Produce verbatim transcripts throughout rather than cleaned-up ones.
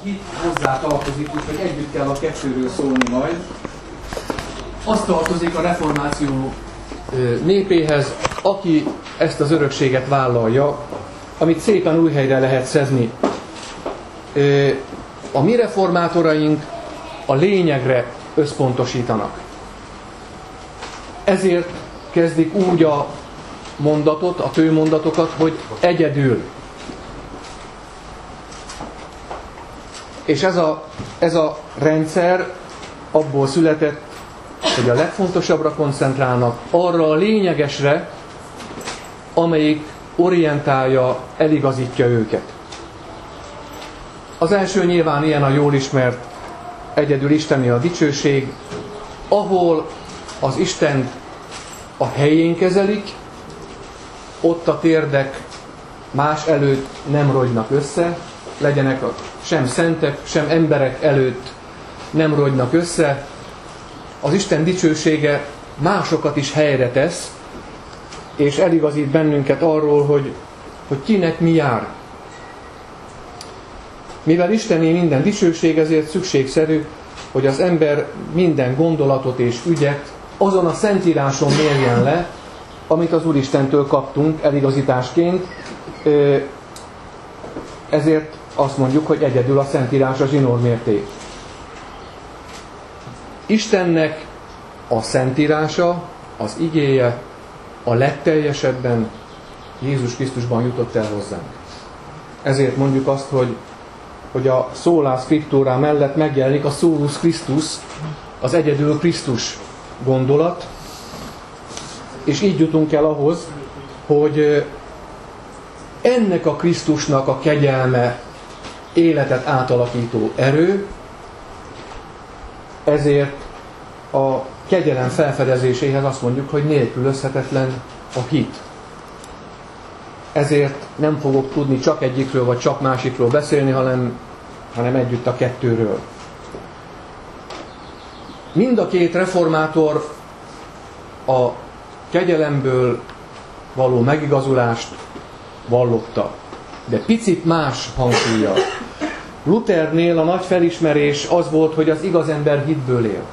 hit hozzá tartozik, úgyhogy együtt kell a kettőről szólni majd. Az tartozik a reformáció népéhez, aki ezt az örökséget vállalja, amit szépen új helyre lehet szedni. A mi reformátoraink a lényegre összpontosítanak. Ezért kezdik úgy a mondatot, a főmondatokat, hogy egyedül. És ez a, ez a rendszer abból született, hogy a legfontosabbra koncentrálnak, arra a lényegesre, amelyik orientálja, eligazítja őket. Az első nyilván ilyen a jól ismert egyedül isteni a dicsőség, ahol az Istent a helyén kezelik, ott a térdek más előtt nem rogynak össze, legyenek a, sem szentek, sem emberek előtt nem rogynak össze. Az Isten dicsősége másokat is helyre tesz, és eligazít bennünket arról, hogy, hogy kinek mi jár. Mivel Istené minden dicsőség, ezért szükségszerű, hogy az ember minden gondolatot és ügyet azon a Szentíráson mérjen le, amit az Úristentől kaptunk eligazításként. Ezért azt mondjuk, hogy egyedül a Szentírás a zsinórmérték. Istennek a Szentírása, az igéje a legteljesebben Jézus Krisztusban jutott el hozzánk. Ezért mondjuk azt, hogy, hogy a Sola Scriptura mellett megjelenik a Solus Christus, az egyedül Krisztus gondolat, és így jutunk el ahhoz, hogy ennek a Krisztusnak a kegyelme életet átalakító erő, ezért a kegyelem felfedezéséhez azt mondjuk, hogy nélkülözhetetlen a hit. Ezért nem fogok tudni csak egyikről vagy csak másikról beszélni, hanem, hanem együtt a kettőről. Mind a két reformátor a kegyelemből való megigazulást vallotta, de picit más hangsúllyal. Luthernél a nagy felismerés az volt, hogy az igaz ember hitből él.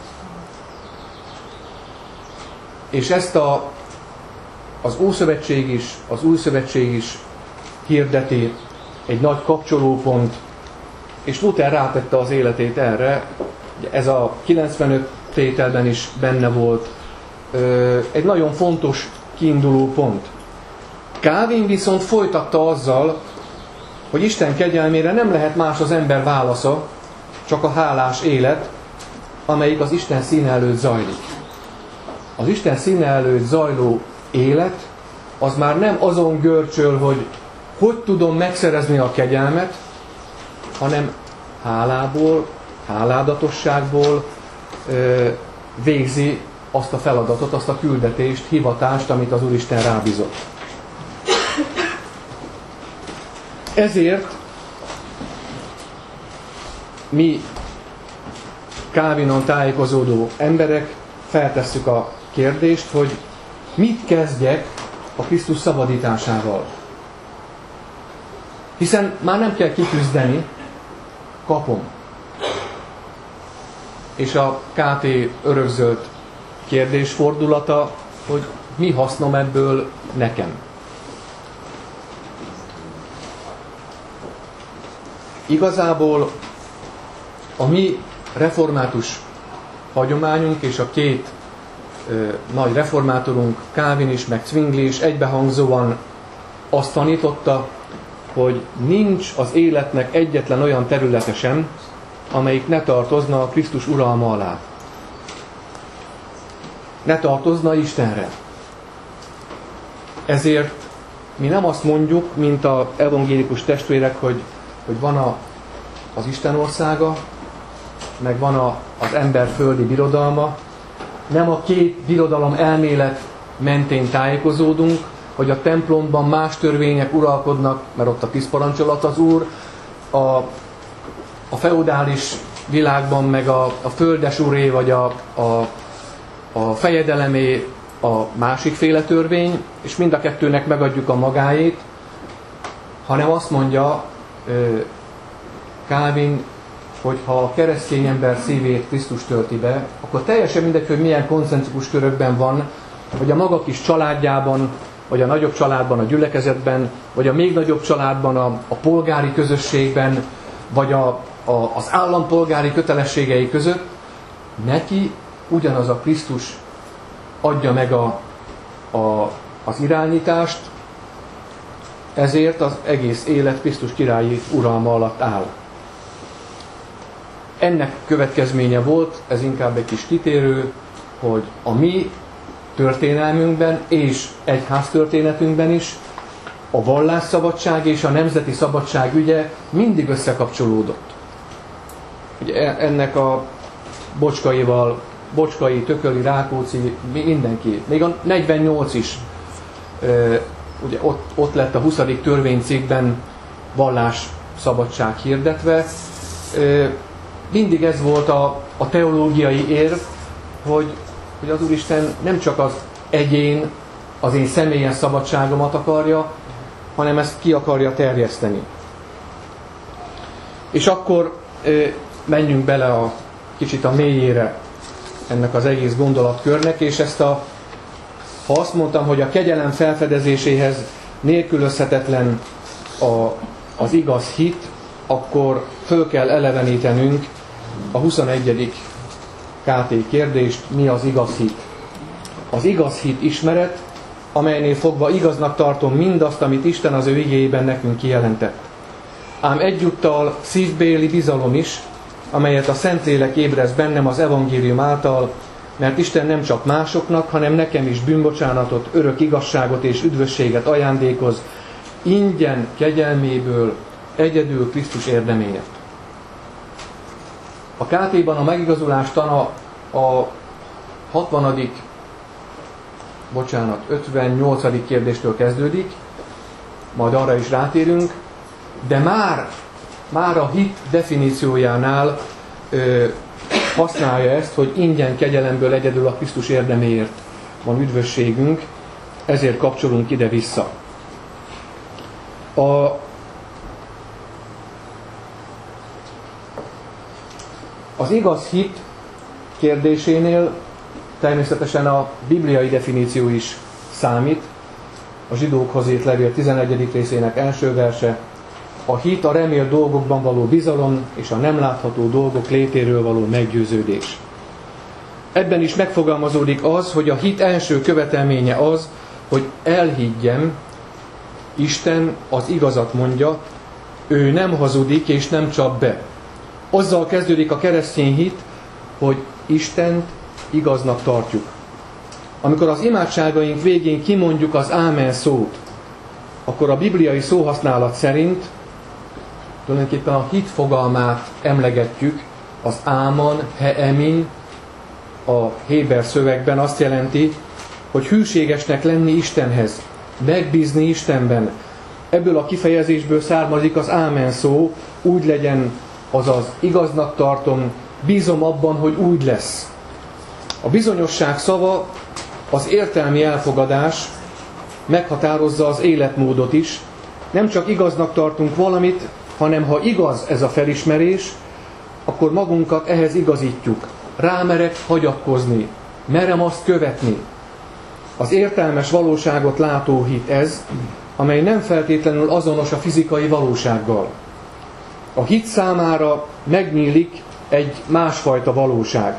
És ezt a, az Ószövetség is, az Új Szövetség is hirdeti, egy nagy kapcsolópont, és Luther rátette az életét erre, ez a kilencvenöt tételben is benne volt, egy nagyon fontos kiinduló pont. Calvin viszont folytatta azzal, hogy Isten kegyelmére nem lehet más az ember válasza, csak a hálás élet, amelyik az Isten színe előtt zajlik. Az Isten színe előtt zajló élet, az már nem azon görcsöl, hogy hogy tudom megszerezni a kegyelmet, hanem hálából, háládatosságból ö, végzi azt a feladatot, azt a küldetést, hivatást, amit az Úristen rábízott. Ezért mi Calvinon tájékozódó emberek feltesszük a kérdést, hogy mit kezdjek a Krisztus szabadításával. Hiszen már nem kell kiküzdeni, kapom. És a ká té örökzölt kérdésfordulata, hogy mi hasznom ebből nekem. Igazából a mi református hagyományunk és a két ö, nagy reformátorunk, Calvin is, meg Zwingli is egybehangzóan azt tanította, hogy nincs az életnek egyetlen olyan területe sem, amelyik ne tartozna a Krisztus uralma alá. Ne tartozna Istenre. Ezért mi nem azt mondjuk, mint az evangélikus testvérek, hogy, hogy van a, az Isten országa, meg van a, az ember földi birodalma. Nem a két birodalom elmélet mentén tájékozódunk, hogy a templomban más törvények uralkodnak, mert ott a tíz parancsolat az Úr, a, a feudális világban meg a, a földes uré, vagy a, a, a fejedelemé a másik féle törvény, és mind a kettőnek megadjuk a magáét, hanem azt mondja Calvin, hogy ha a keresztény ember szívét Krisztus tölti be, akkor teljesen mindegy, hogy milyen koncentrikus körökben van, vagy a maga kis családjában, vagy a nagyobb családban, a gyülekezetben, vagy a még nagyobb családban, a, a polgári közösségben, vagy a, a, az állampolgári kötelességei között, neki ugyanaz a Krisztus adja meg a, a, az irányítást, ezért az egész élet Krisztus királyi uralma alatt áll. Ennek következménye volt, ez inkább egy kis kitérő, hogy a mi történelmünkben és egyháztörténetünkben is a vallásszabadság és a nemzeti szabadság ügye mindig összekapcsolódott. Ugye ennek a Bocskaival, Bocskai, Tököli, Rákóczi, mindenki, még a negyvennyolc is, ugye ott, ott lett a huszadik törvénycikkben vallásszabadság hirdetve. Mindig ez volt a, a teológiai érv, hogy, hogy az Úristen nem csak az egyén, az én személyes szabadságomat akarja, hanem ezt ki akarja terjeszteni. És akkor menjünk bele a kicsit a mélyére ennek az egész gondolatkörnek, és ezt a, ha azt mondtam, hogy a kegyelem felfedezéséhez nélkülözhetetlen a, az igaz hit, akkor föl kell elevenítenünk a huszonegyedik ká té kérdést, mi az igaz hit. Az igaz hit ismeret, amelynél fogva igaznak tartom mindazt, amit Isten az ő igéjében nekünk kijelentett. Ám egyúttal szívbéli bizalom is, amelyet a Szentlélek ébreszt bennem az evangélium által, mert Isten nem csak másoknak, hanem nekem is bűnbocsánatot, örök igazságot és üdvösséget ajándékoz, ingyen kegyelméből, egyedül Krisztus érdeméért. A ká té-ban a megigazulás tana a hatvanadik bocsánat, ötvennyolcadik kérdéstől kezdődik, majd arra is rátérünk, de már, már a hit definíciójánál ö, használja ezt, hogy ingyen kegyelemből egyedül a Krisztus érdeméért van üdvösségünk, ezért kapcsolunk ide-vissza. A, az igaz hit kérdésénél természetesen a bibliai definíció is számít. A Zsidókhoz írt levél tizenegyedik részének első verse. A hit a remélt dolgokban való bizalom és a nem látható dolgok létéről való meggyőződés. Ebben is megfogalmazódik az, hogy a hit első követelménye az, hogy elhiggyem, Isten az igazat mondja, ő nem hazudik és nem csap be. Azzal kezdődik a keresztény hit, hogy Istent igaznak tartjuk. Amikor az imádságaink végén kimondjuk az ámen szót, akkor a bibliai szóhasználat szerint tulajdonképpen a hit fogalmát emlegetjük, az áman, heemin, a héber szövegben azt jelenti, hogy hűségesnek lenni Istenhez, megbízni Istenben. Ebből a kifejezésből származik az ámen szó, úgy legyen, azaz igaznak tartom, bízom abban, hogy úgy lesz. A bizonyosság szava, az értelmi elfogadás meghatározza az életmódot is. Nem csak igaznak tartunk valamit, hanem ha igaz ez a felismerés, akkor magunkat ehhez igazítjuk. Rámerek hagyatkozni, merem azt követni. Az értelmes valóságot látó hit ez, amely nem feltétlenül azonos a fizikai valósággal. A hit számára megnyílik egy másfajta valóság.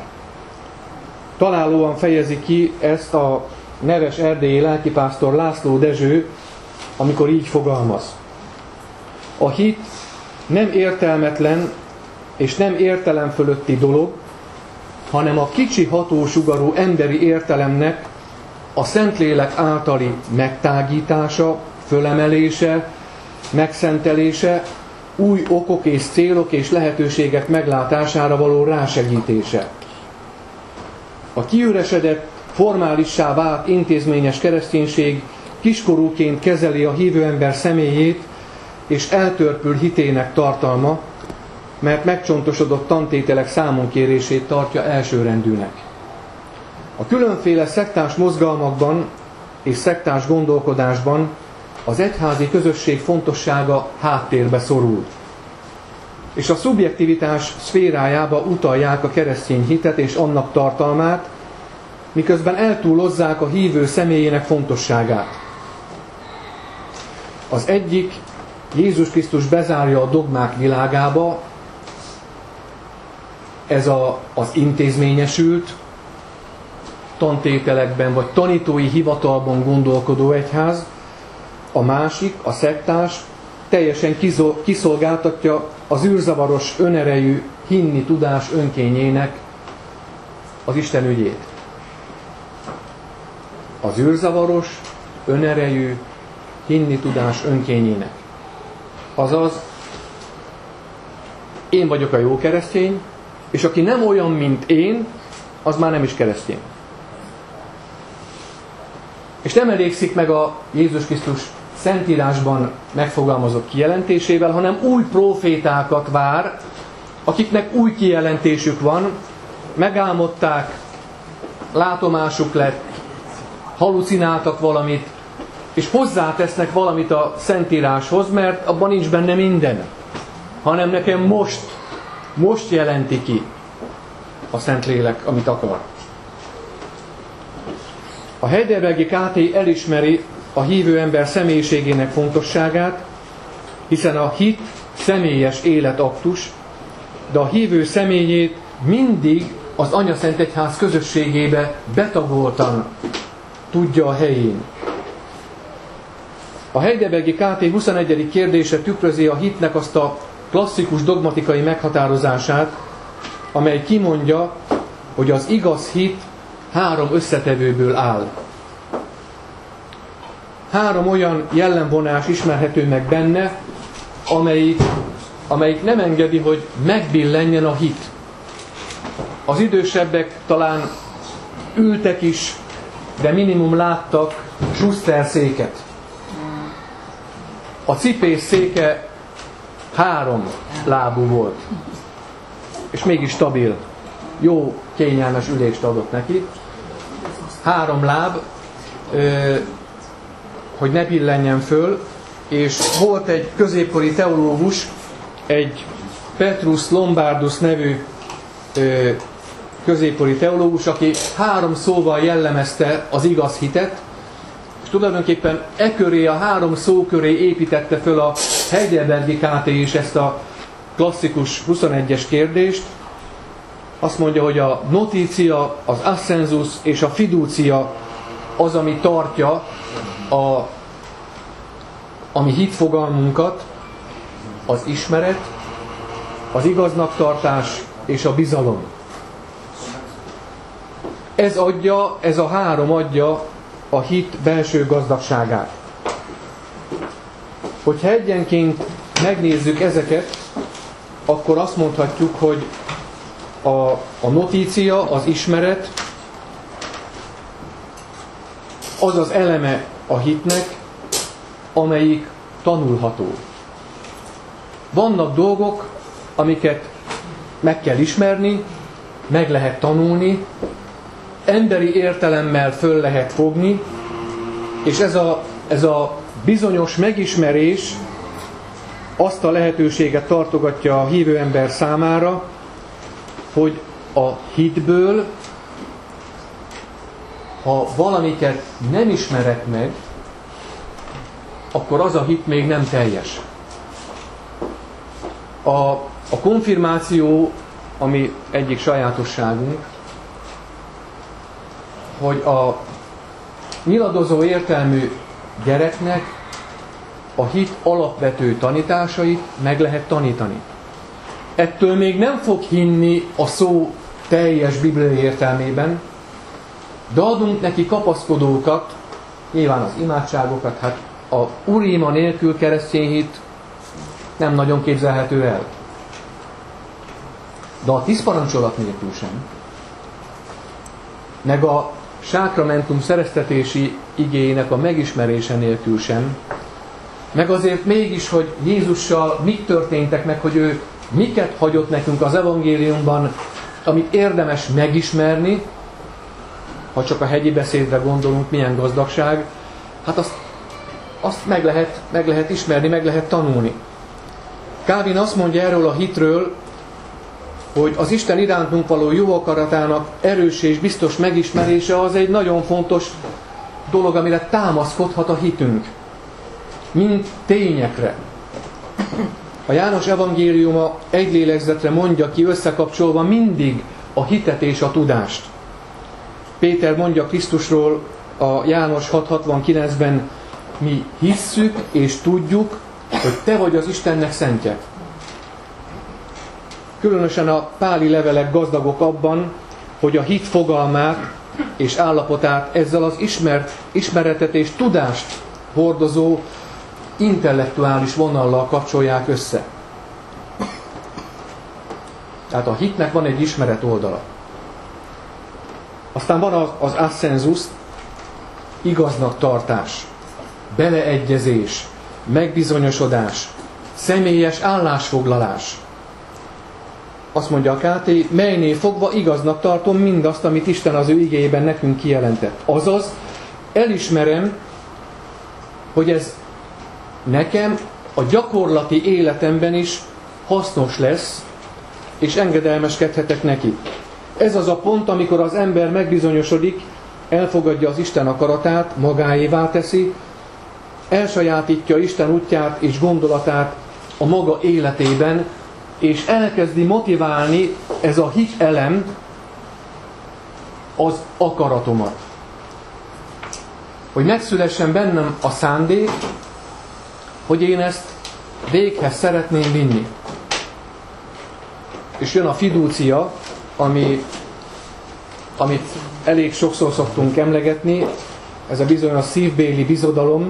Találóan fejezi ki ezt a neves erdélyi lelkipásztor László Dezső, amikor így fogalmaz. A hit nem értelmetlen és nem értelem fölötti dolog, hanem a kicsi hatósugarú emberi értelemnek a Szentlélek általi megtágítása, fölemelése, megszentelése, új okok és célok és lehetőségek meglátására való rásegítése. A kiüresedett, formálissá vált intézményes kereszténység kiskorúként kezeli a hívő ember személyét, és eltörpül hitének tartalma, mert megcsontosodott tantételek számonkérését tartja elsőrendűnek. A különféle szektás mozgalmakban és szektás gondolkodásban az egyházi közösség fontossága háttérbe szorul. és a szubjektivitás szférájába utalják a keresztény hitet és annak tartalmát, miközben eltúlozzák a hívő személyének fontosságát. Az egyik, Jézus Krisztus bezárja a dogmák világába, ez a, az intézményesült, tantételekben vagy tanítói hivatalban gondolkodó egyház, a másik, a szektás, teljesen kiszolgáltatja az űrzavaros önerejű hinni tudás önkényének az Isten ügyét. Az űrzavaros önerejű hinni tudás önkényének. Azaz, én vagyok a jó keresztény, és aki nem olyan, mint én, az már nem is keresztény. És nem elégszik meg a Jézus Krisztus Szentírásban megfogalmazott kijelentésével, hanem új prófétákat vár, akiknek új kijelentésük van, megálmodták, látomásuk lett, halucináltak valamit, és hozzátesznek valamit a Szentíráshoz, mert abban nincs benne minden, hanem nekem most, most jelenti ki a Szentlélek, amit akar. A Heidelbergi ká té elismeri a hívő ember személyiségének fontosságát, hiszen a hit személyes életaktus, de a hívő személyét mindig az Anyaszentegyház közösségébe betagoltan tudja a helyén. A Heidelbergi ká té huszonegyedik kérdése tükrözi a hitnek azt a klasszikus dogmatikai meghatározását, amely kimondja, hogy az igaz hit három összetevőből áll. Három olyan jellemvonás ismerhető meg benne, amelyik, amelyik nem engedi, hogy megbillenjen a hit. Az idősebbek talán ültek is, de minimum láttak Schuster széket. A cipés széke három lábú volt, és mégis stabil, jó, kényelmes ülést adott neki. Három láb, hogy ne billenjen föl, és volt egy középkori teológus, egy Petrus Lombardus nevű középkori teológus, aki három szóval jellemezte az igaz hitet, és tulajdonképpen e köré, a három szó köré építette föl a Heidelbergi ká té is ezt a klasszikus huszonegyes kérdést. Azt mondja, hogy a notícia, az ascensus és a fidúcia az, ami tartja a, a mi hitfogalmunkat, az ismeret, az igaznak tartás és a bizalom. Ez adja, ez a három adja a hit belső gazdagságát. Hogyha egyenként megnézzük ezeket, akkor azt mondhatjuk, hogy a, a notícia, az ismeret, az az eleme a hitnek, amelyik tanulható. Vannak dolgok, amiket meg kell ismerni, meg lehet tanulni, emberi értelemmel föl lehet fogni, és ez a, ez a bizonyos megismerés azt a lehetőséget tartogatja a hívő ember számára, hogy a hitből, ha valamiket nem ismerek meg, akkor az a hit még nem teljes. A, a konfirmáció, ami egyik sajátosságunk, hogy a nyiladozó értelmű gyereknek a hit alapvető tanításait meg lehet tanítani. Ettől még nem fog hinni a szó teljes bibliai értelmében, de adunk neki kapaszkodókat, nyilván az imádságokat, hát a uríma nélkül keresztény hit nem nagyon képzelhető el. De a tíz parancsolat nélkül sem. Meg a sákramentum szereztetési igéjének a megismerése nélkül sem. Meg azért mégis, hogy Jézussal mik történtek meg, hogy ő miket hagyott nekünk az evangéliumban, amit érdemes megismerni, ha csak a hegyi beszédre gondolunk, milyen Calvin azt mondja erről a hitről, hogy az Isten irántunk való jó akaratának erős és biztos megismerése az egy nagyon fontos dolog, amire támaszkodhat a hitünk, mint tényekre. A János evangéliuma egy lélegzetre mondja ki összekapcsolva mindig a hitet és a tudást. Péter mondja Krisztusról a János hat hatvankilencben, mi hisszük és tudjuk, hogy te vagy az Istennek szentje. Különösen a páli levelek gazdagok abban, hogy a hit fogalmát és állapotát ezzel az ismert, ismeretet és tudást hordozó intellektuális vonallal kapcsolják össze. Tehát a hitnek van egy ismeret oldala. Aztán van az, az assensus, igaznak tartás, beleegyezés, megbizonyosodás, személyes állásfoglalás. Azt mondja a ká té, melynél fogva igaznak tartom mindazt, amit Isten az ő igéjében nekünk kijelentett. Azaz, elismerem, hogy ez nekem a gyakorlati életemben is hasznos lesz, és engedelmeskedhetek neki. Ez az a pont, amikor az ember megbizonyosodik, elfogadja az Isten akaratát, magáévá teszi, elsajátítja Isten útját és gondolatát a maga életében, és elkezdi motiválni ez a hit elem az akaratomat. Hogy megszülessen bennem a szándék, hogy én ezt véghez szeretném vinni. És jön a fidúcia, ami, amit elég sokszor szoktunk emlegetni, ez a bizonyos szívbéli bizodalom,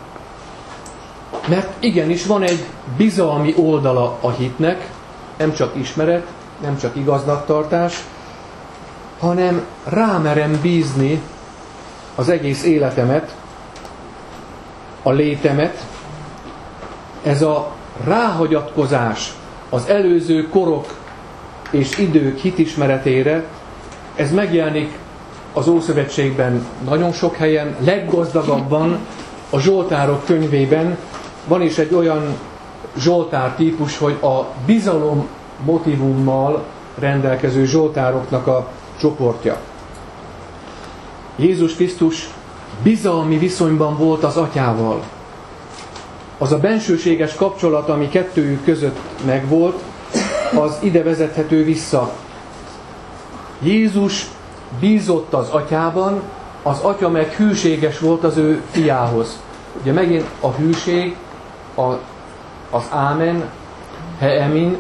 mert igenis van egy bizalmi oldala a hitnek, nem csak ismeret, nem csak igaznak-tartás, hanem rámerem bízni az egész életemet, a létemet. Ez a ráhagyatkozás az előző korok és idők hitismeretére, ez megjelenik az Ószövetségben nagyon sok helyen, leggazdagabban a Zsoltárok könyvében. Van is egy olyan Zsoltár típus, hogy a bizalom motivummal rendelkező zsoltároknak a csoportja. Jézus Krisztus bizalmi viszonyban volt az Atyával. Az a bensőséges kapcsolat, ami kettőjük között megvolt, az ide vezethető vissza. Jézus bízott az Atyában, az Atya meg hűséges volt az ő fiához. Ugye megint a hűség, a, az ámen, heemin.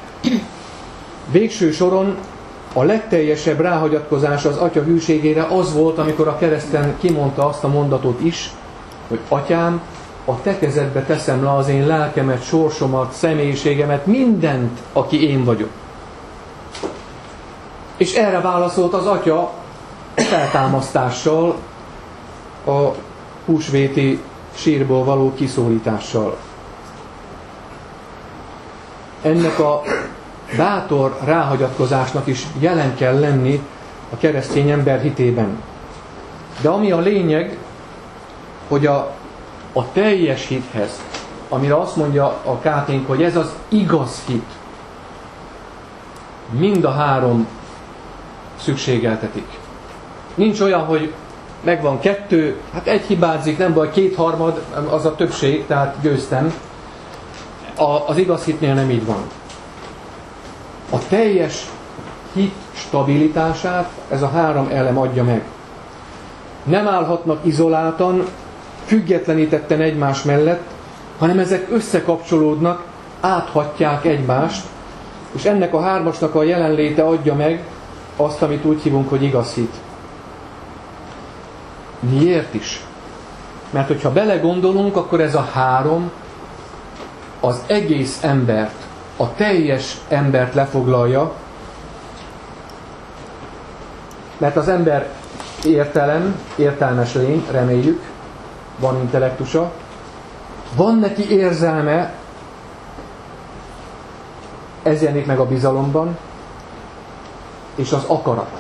Végső soron a legteljesebb ráhagyatkozás az Atya hűségére az volt, amikor a kereszten kimondta azt a mondatot is, hogy Atyám, a te kezedbe teszem le az én lelkemet, sorsomat, személyiségemet, mindent, aki én vagyok. És erre válaszolt az Atya feltámasztással, a húsvéti sírból való kiszólítással. Ennek a bátor ráhagyatkozásnak is jelen kell lenni a keresztény ember hitében. De ami a lényeg, hogy a, a teljes hithez, amire azt mondja a ká té-nk, hogy ez az igaz hit, mind a három szükségeltetik. Nincs olyan, hogy megvan kettő, hát egy hibázik, nem baj, kétharmad, az a többség, tehát győztem. A, az igaz hitnél nem így van. A teljes hit stabilitását ez a három elem adja meg. Nem állhatnak izoláltan, függetlenítetten egymás mellett, hanem ezek összekapcsolódnak, áthatják egymást, és ennek a hármasnak a jelenléte adja meg azt, amit úgy hívunk, hogy igaz hit. Miért is? Mert hogyha belegondolunk, akkor ez a három az egész embert, a teljes embert lefoglalja, mert az ember értelem, értelmes lény, reméljük, van intellektusa, van neki érzelme, ez jelenik meg a bizalomban, és az akarat.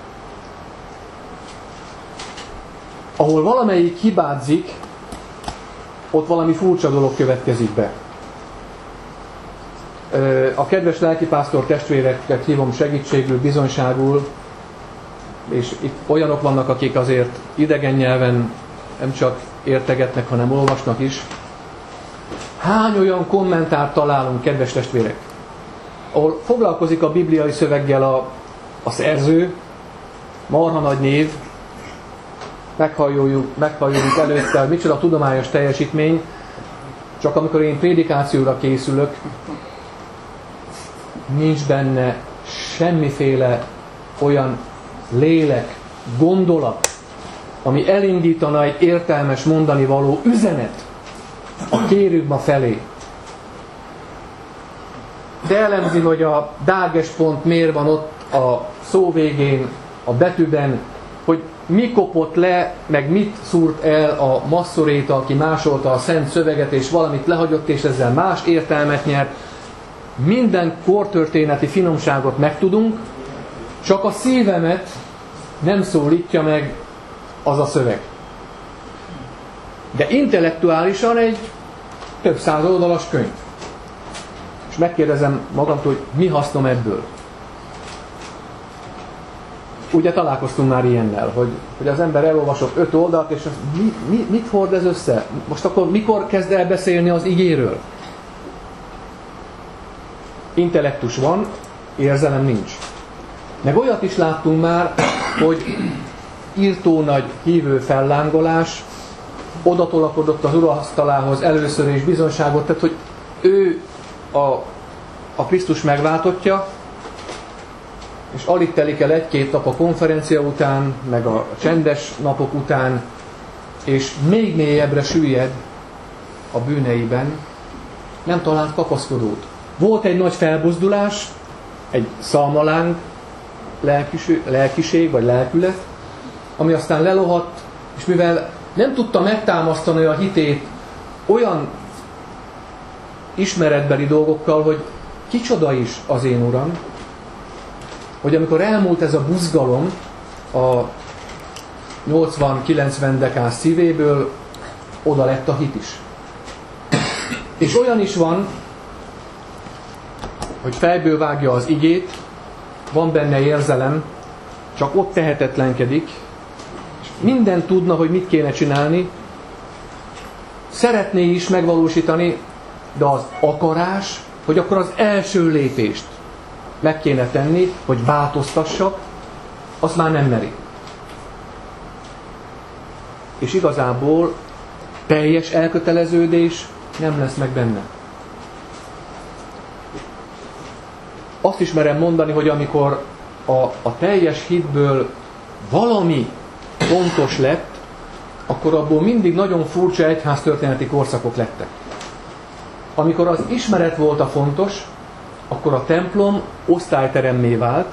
Ahol valamelyik hibázik, ott valami furcsa dolog következik be. A kedves lelkipásztor testvéreket hívom segítségül, bizonyságul, és itt olyanok vannak, akik azért idegen nyelven nem csak értegetnek, hanem olvasnak is. Hány olyan kommentárt találunk, kedves testvérek, ahol foglalkozik a bibliai szöveggel a, a szerző, marha nagy név, meghalljuk, meghalljuk előtte, hogy micsoda tudományos teljesítmény, csak amikor én prédikációra készülök, nincs benne semmiféle olyan lélek, gondolat, ami elindítana egy értelmes mondani való üzenet a kérőkma felé. De elemzi, hogy a dáges pont miért van ott a szó végén, a betűben, hogy mi kopott le, meg mit szúrt el a masszoréta, aki másolta a szent szöveget, és valamit lehagyott, és ezzel más értelmet nyert. Minden kortörténeti finomságot megtudunk, csak a szívemet nem szólítja meg az a szöveg. De intellektuálisan egy több száz oldalas könyv. És megkérdezem magamtól, hogy mi hasznom ebből. Ugye találkoztunk már ilyennel, hogy, hogy az ember elolvasott öt oldalt, és az, mi, mi, mit hord ez össze? Most akkor mikor kezd el beszélni az igéről? Intellektus van, érzelem nincs. Meg olyat is láttunk már, hogy írtó nagy hívő fellángolás, odatolakodott az urasztalához először is bizonyságot tett, hogy ő a, a Krisztus megváltottja, és alig telik el egy-két nap a konferencia után, meg a csendes napok után, és még mélyebbre süllyed a bűneiben, nem talált kapaszkodót. Volt egy nagy felbuzdulás, egy szalmaláng, lelkiség, lelkiség vagy lelkület, ami aztán lelohadt, és mivel nem tudta megtámasztani a hitét olyan ismeretbeli dolgokkal, hogy kicsoda is az én Uram, hogy amikor elmúlt ez a buzgalom a nyolcvan-kilencven dekás szívéből, oda lett a hit is. És olyan is van, hogy fejből vágja az igét, van benne érzelem, csak ott tehetetlenkedik, és minden tudna, hogy mit kéne csinálni, szeretné is megvalósítani, de az akarás, hogy akkor az első lépést meg kéne tenni, hogy változtassak, azt már nem meri. És igazából teljes elköteleződés nem lesz meg benne. Azt is merem mondani, hogy amikor a, a teljes hitből valami fontos lett, akkor abból mindig nagyon furcsa egyháztörténeti korszakok lettek. Amikor az ismeret volt a fontos, akkor a templom osztályteremmé vált,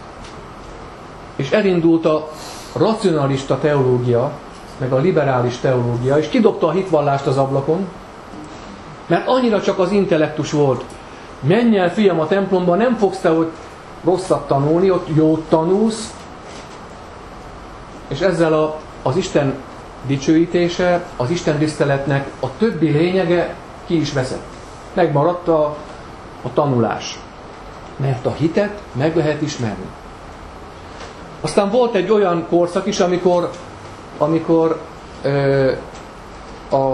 és elindult a racionalista teológia, meg a liberális teológia, és kidobta a hitvallást az ablakon, mert annyira csak az intellektus volt. Menj el, fiam, a templomba, nem fogsz te ott rosszat tanulni, ott jót tanulsz, és ezzel a, az Isten dicsőítése, az Isten tiszteletnek a többi lényege ki is veszett. Megmaradt a, a tanulás. Mert a hitet meg lehet ismerni. Aztán volt egy olyan korszak is, amikor, amikor ö, a,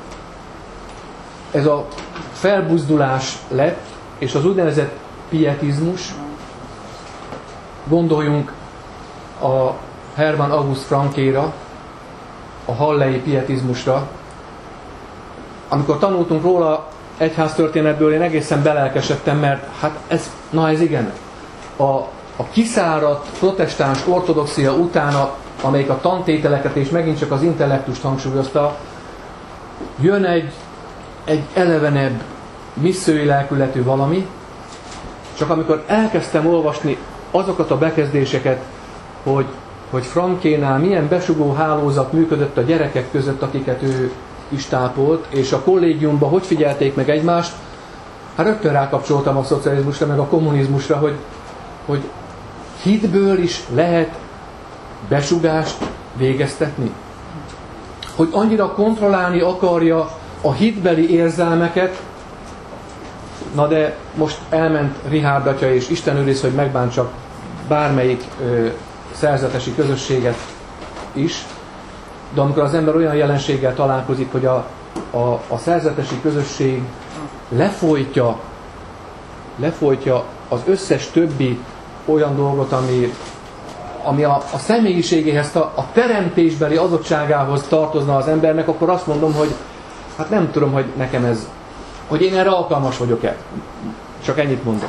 ez a felbuzdulás lett, és az úgynevezett pietizmus, gondoljunk a Hermann August Frankéra, a hallei pietizmusra. Amikor tanultunk róla egyháztörténetből, én egészen belelkesedtem, mert hát ez, na ez igen, a, a kiszáradt protestáns ortodoxia utána, amelyik a tantételeket és megint csak az intellektust hangsúlyozta, jön egy, egy elevenebb, misszői lelkületű valami, csak amikor elkezdtem olvasni azokat a bekezdéseket, hogy, hogy Frankénál milyen besugó hálózat működött a gyerekek között, akiket ő is tápolt, és a kollégiumban hogy figyelték meg egymást, hát rögtön rákapcsoltam a szocializmusra, meg a kommunizmusra, hogy, hogy hitből is lehet besugást végeztetni. Hogy annyira kontrollálni akarja a hitbeli érzelmeket, Na de most elment Richárd atya, és Isten őriz, hogy megbántsak bármelyik ö, szerzetesi közösséget is, de amikor az ember olyan jelenséggel találkozik, hogy a, a, a szerzetesi közösség lefolytja, lefolytja az összes többi olyan dolgot, ami, ami a, a személyiségéhez, a, a teremtésbeli adottságához tartozna az embernek, akkor azt mondom, hogy hát nem tudom, hogy nekem ez, hogy én erre alkalmas vagyok-e. Csak ennyit mondok.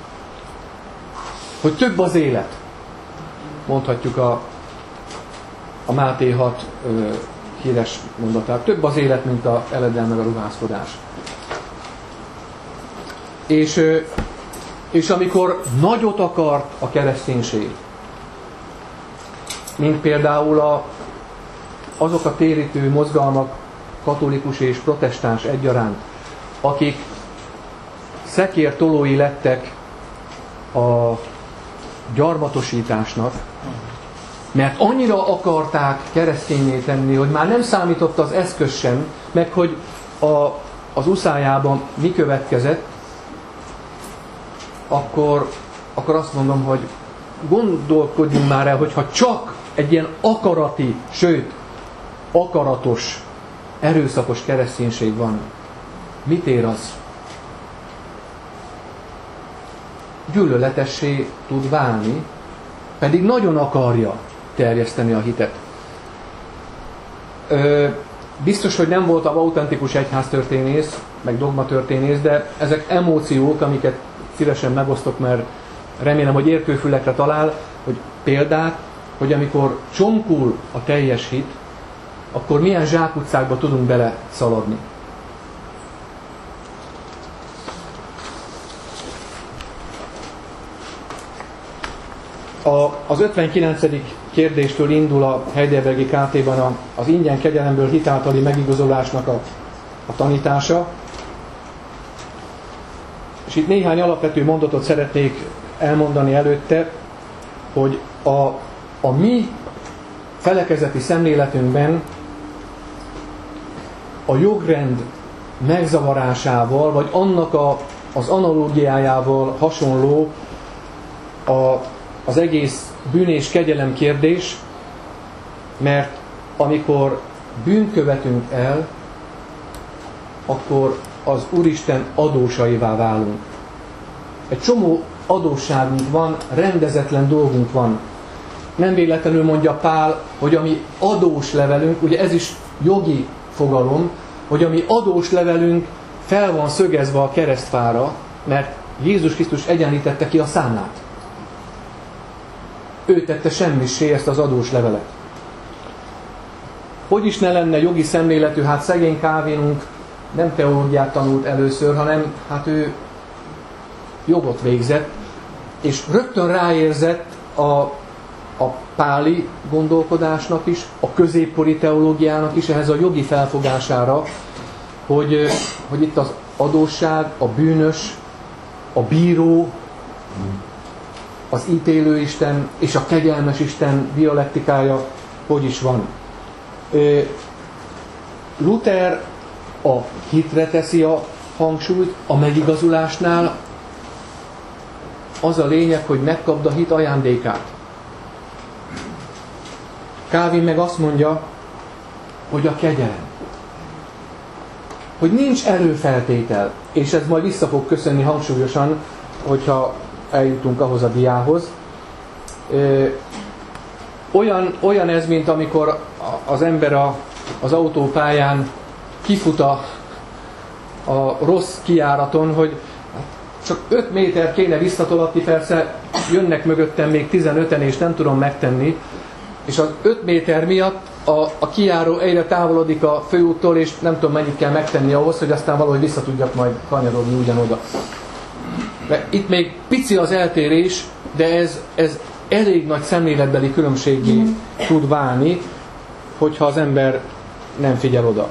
Hogy több az élet. Mondhatjuk a, a Máté hat ö, híres mondatát. Több az élet, mint a eledel meg a ruházkodás. És, ö, és amikor nagyot akart a kereszténység, mint például a, azok a térítő mozgalmak, katolikus és protestáns egyaránt, akik szekértolói lettek a gyarmatosításnak, mert annyira akarták keresztényné tenni, hogy már nem számított az eszköz sem, meg hogy a, az uszájában mi következett, akkor, akkor azt mondom, hogy gondolkodjunk már el, hogyha csak egy ilyen akarati, sőt, akaratos, erőszakos kereszténység van, mit ér az? Gyűlöletessé tud válni, pedig nagyon akarja terjeszteni a hitet. Ö, biztos, hogy nem voltam autentikus egyháztörténész, meg dogmatörténész, de ezek emóciók, amiket szívesen megosztok, mert remélem, hogy értőfülekre talál, hogy példát, hogy amikor csonkul a teljes hit, akkor milyen zsákutcákba tudunk bele szaladni. A, az ötvenkilencedik kérdéstől indul a Heidelbergi ká té-ban a, az ingyen kegyelemből hitáltali megigazolásnak a, a tanítása. És itt néhány alapvető mondatot szeretnék elmondani előtte, hogy a, a mi felekezeti szemléletünkben a jogrend megzavarásával, vagy annak a, az analógiájával hasonló a, az egész bűn és kegyelem kérdés, mert amikor bűnt követünk el, akkor az Úristen adósaivá válunk. Egy csomó adósságunk van, rendezetlen dolgunk van. Nem véletlenül mondja Pál, hogy ami adós levelünk, ugye ez is jogi fogalom, hogy ami adós levelünk fel van szögezve a keresztfára, mert Jézus Krisztus egyenlítette ki a számlát. Ő tette semmissé ezt az adós levelet. Hogy is ne lenne jogi szemléletű, hát szegény Calvinunk nem teológiát tanult először, hanem hát ő jogot végzett, és rögtön ráérzett a, a páli gondolkodásnak is, a középkori teológiának is, ehhez a jogi felfogására, hogy, hogy itt az adósság, a bűnös, a bíró, az ítélő Isten és a kegyelmes Isten dialektikája hogy is van. Luther a hitre teszi a hangsúlyt, a megigazulásnál az a lényeg, hogy megkapd a hit ajándékát. Calvin meg azt mondja, hogy a kegyelem. Hogy nincs előfeltétel, és ez majd vissza fog köszönni hangsúlyosan, hogyha eljutunk ahhoz a diához. Ö, olyan, olyan ez, mint amikor az ember a, az autópályán kifut a, a rossz kijáraton, hogy csak öt méter kéne visszatolatni, persze jönnek mögöttem még tizenöten, és nem tudom megtenni, és az öt méter miatt a, a kijáró egyre távolodik a főúttól, és nem tudom mennyit kell megtenni ahhoz, hogy aztán valahogy vissza tudjak majd kanyarodni ugyanoda. De itt még pici az eltérés, de ez, ez elég nagy szemléletbeli különbséggé tud válni, hogyha az ember nem figyel oda.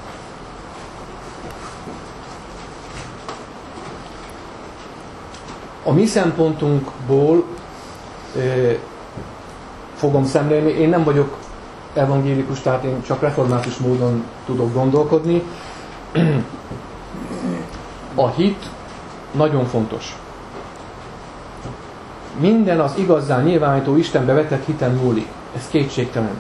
A mi szempontunkból e, fogom szemlélni, én nem vagyok evangélikus, tehát én csak református módon tudok gondolkodni. A hit nagyon fontos. Minden az igazzá nyilvánító Istenbe vetett hiten múlik. Ez kétségtelen.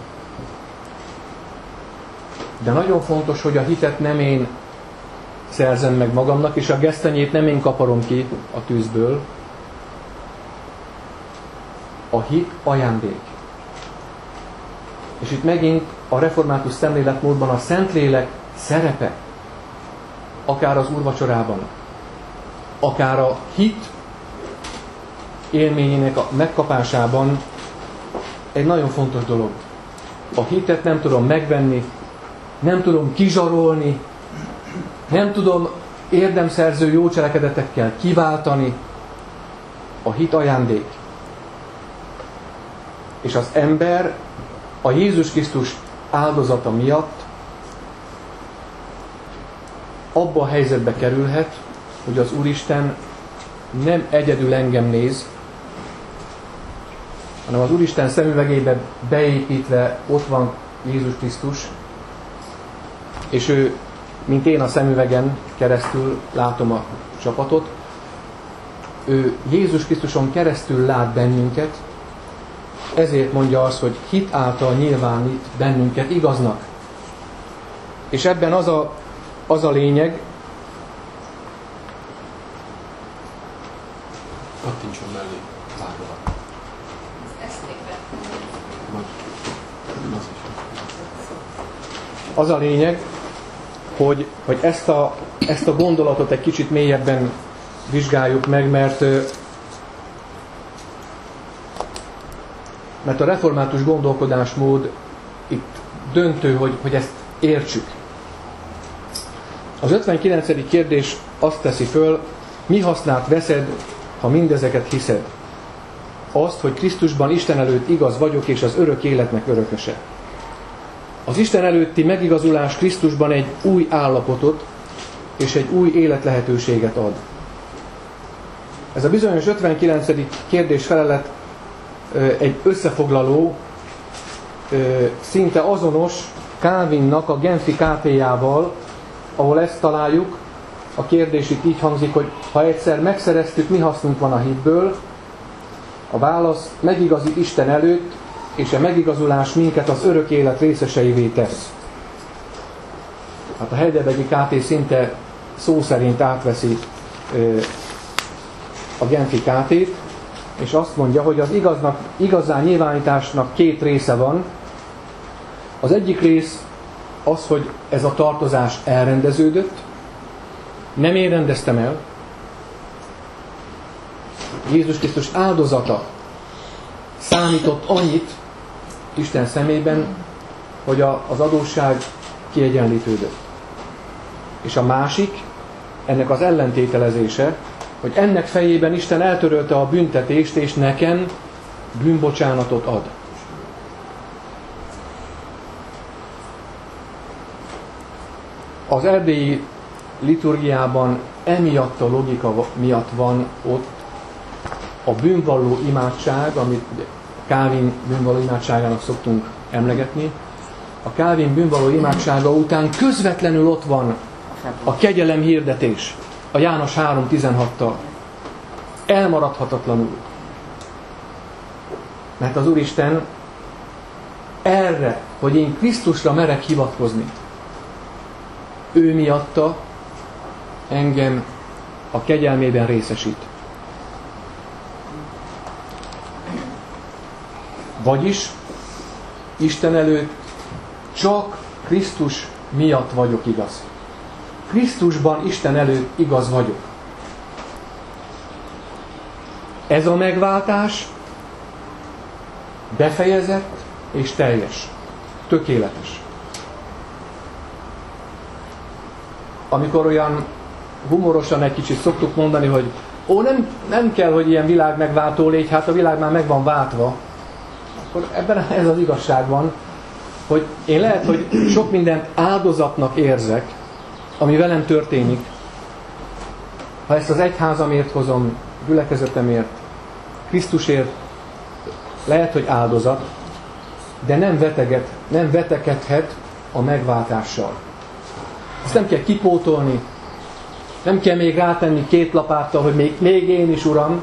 De nagyon fontos, hogy a hitet nem én szerzem meg magamnak, és a gesztenyét nem én kaparom ki a tűzből. A hit ajándék. És itt megint a református szemléletmódban a Szentlélek szerepe, akár az úrvacsorában, akár a hit élményének a megkapásában egy nagyon fontos dolog. A hitet nem tudom megvenni, nem tudom kizsarolni, nem tudom érdemszerző jó cselekedetekkel kiváltani. A hit ajándék. És az ember a Jézus Krisztus áldozata miatt abba a helyzetbe kerülhet, hogy az Úristen nem egyedül engem néz, hanem az Úristen szemüvegébe beépítve ott van Jézus Krisztus, és ő, mint én a szemüvegen keresztül látom a csapatot, ő Jézus Krisztuson keresztül lát bennünket, ezért mondja azt, hogy hit által nyilvánít bennünket igaznak. És ebben az a, az a lényeg, kattintson mellé, zárva. az a lényeg, hogy, hogy ezt, a, ezt a gondolatot egy kicsit mélyebben vizsgáljuk meg, mert mert a református gondolkodásmód itt döntő, hogy, hogy ezt értsük. Az ötvenkilencedik kérdés azt teszi föl, mi hasznát veszed, ha mindezeket hiszed? Azt, hogy Krisztusban Isten előtt igaz vagyok, és az örök életnek örököse. Az Isten előtti megigazulás Krisztusban egy új állapotot és egy új életlehetőséget ad. Ez a bizonyos ötvenkilencedik kérdés felelet egy összefoglaló, szinte azonos Calvinnak a Genfi ká té-jával, ahol ezt találjuk. A kérdés itt így hangzik, hogy ha egyszer megszereztük, mi hasznunk van a hitből? A válasz, megigazít Isten előtt, és a megigazulás minket az örök élet részeseivé tesz. Hát a Heidelbergi ká té szinte szó szerint átveszi a Genfi ká té-t, és azt mondja, hogy az igaznak, igazán nyilvánításnak két része van. Az egyik rész az, hogy ez a tartozás elrendeződött, nem én rendeztem el. Jézus Krisztus áldozata számított annyit Isten szemében, hogy a, az adósság kiegyenlítődött. És a másik, ennek az ellentételezése, hogy ennek fejében Isten eltörölte a büntetést, és nekem bűnbocsánatot ad. Az erdélyi liturgiában emiatt a logika miatt van ott a bűnvalló imádság, amit Calvin bűnvalló imádságának szoktunk emlegetni. A Calvin bűnvalló imádsága után közvetlenül ott van a kegyelem hirdetés, a János három tizenhattal. Elmaradhatatlanul. Mert az Úristen erre, hogy én Krisztusra merek hivatkozni, ő miatta engem a kegyelmében részesít. Vagyis Isten előtt csak Krisztus miatt vagyok igaz. Krisztusban Isten előtt igaz vagyok. Ez a megváltás befejezett és teljes. Tökéletes. Amikor olyan humorosan egy kicsit szoktuk mondani, hogy ó, nem, nem kell, hogy ilyen világ megváltó légy, hát a világ már meg van váltva, akkor ebben ez az igazság van, hogy én lehet, hogy sok mindent áldozatnak érzek, ami velem történik. Ha ezt az egyházamért hozom, gyülekezetemért, Krisztusért, lehet, hogy áldozat, de nem veteget, nem vetekedhet a megváltással. Ezt nem kell kipótolni, Nem kell még rátenni két lapáttal, hogy még, még én is, Uram.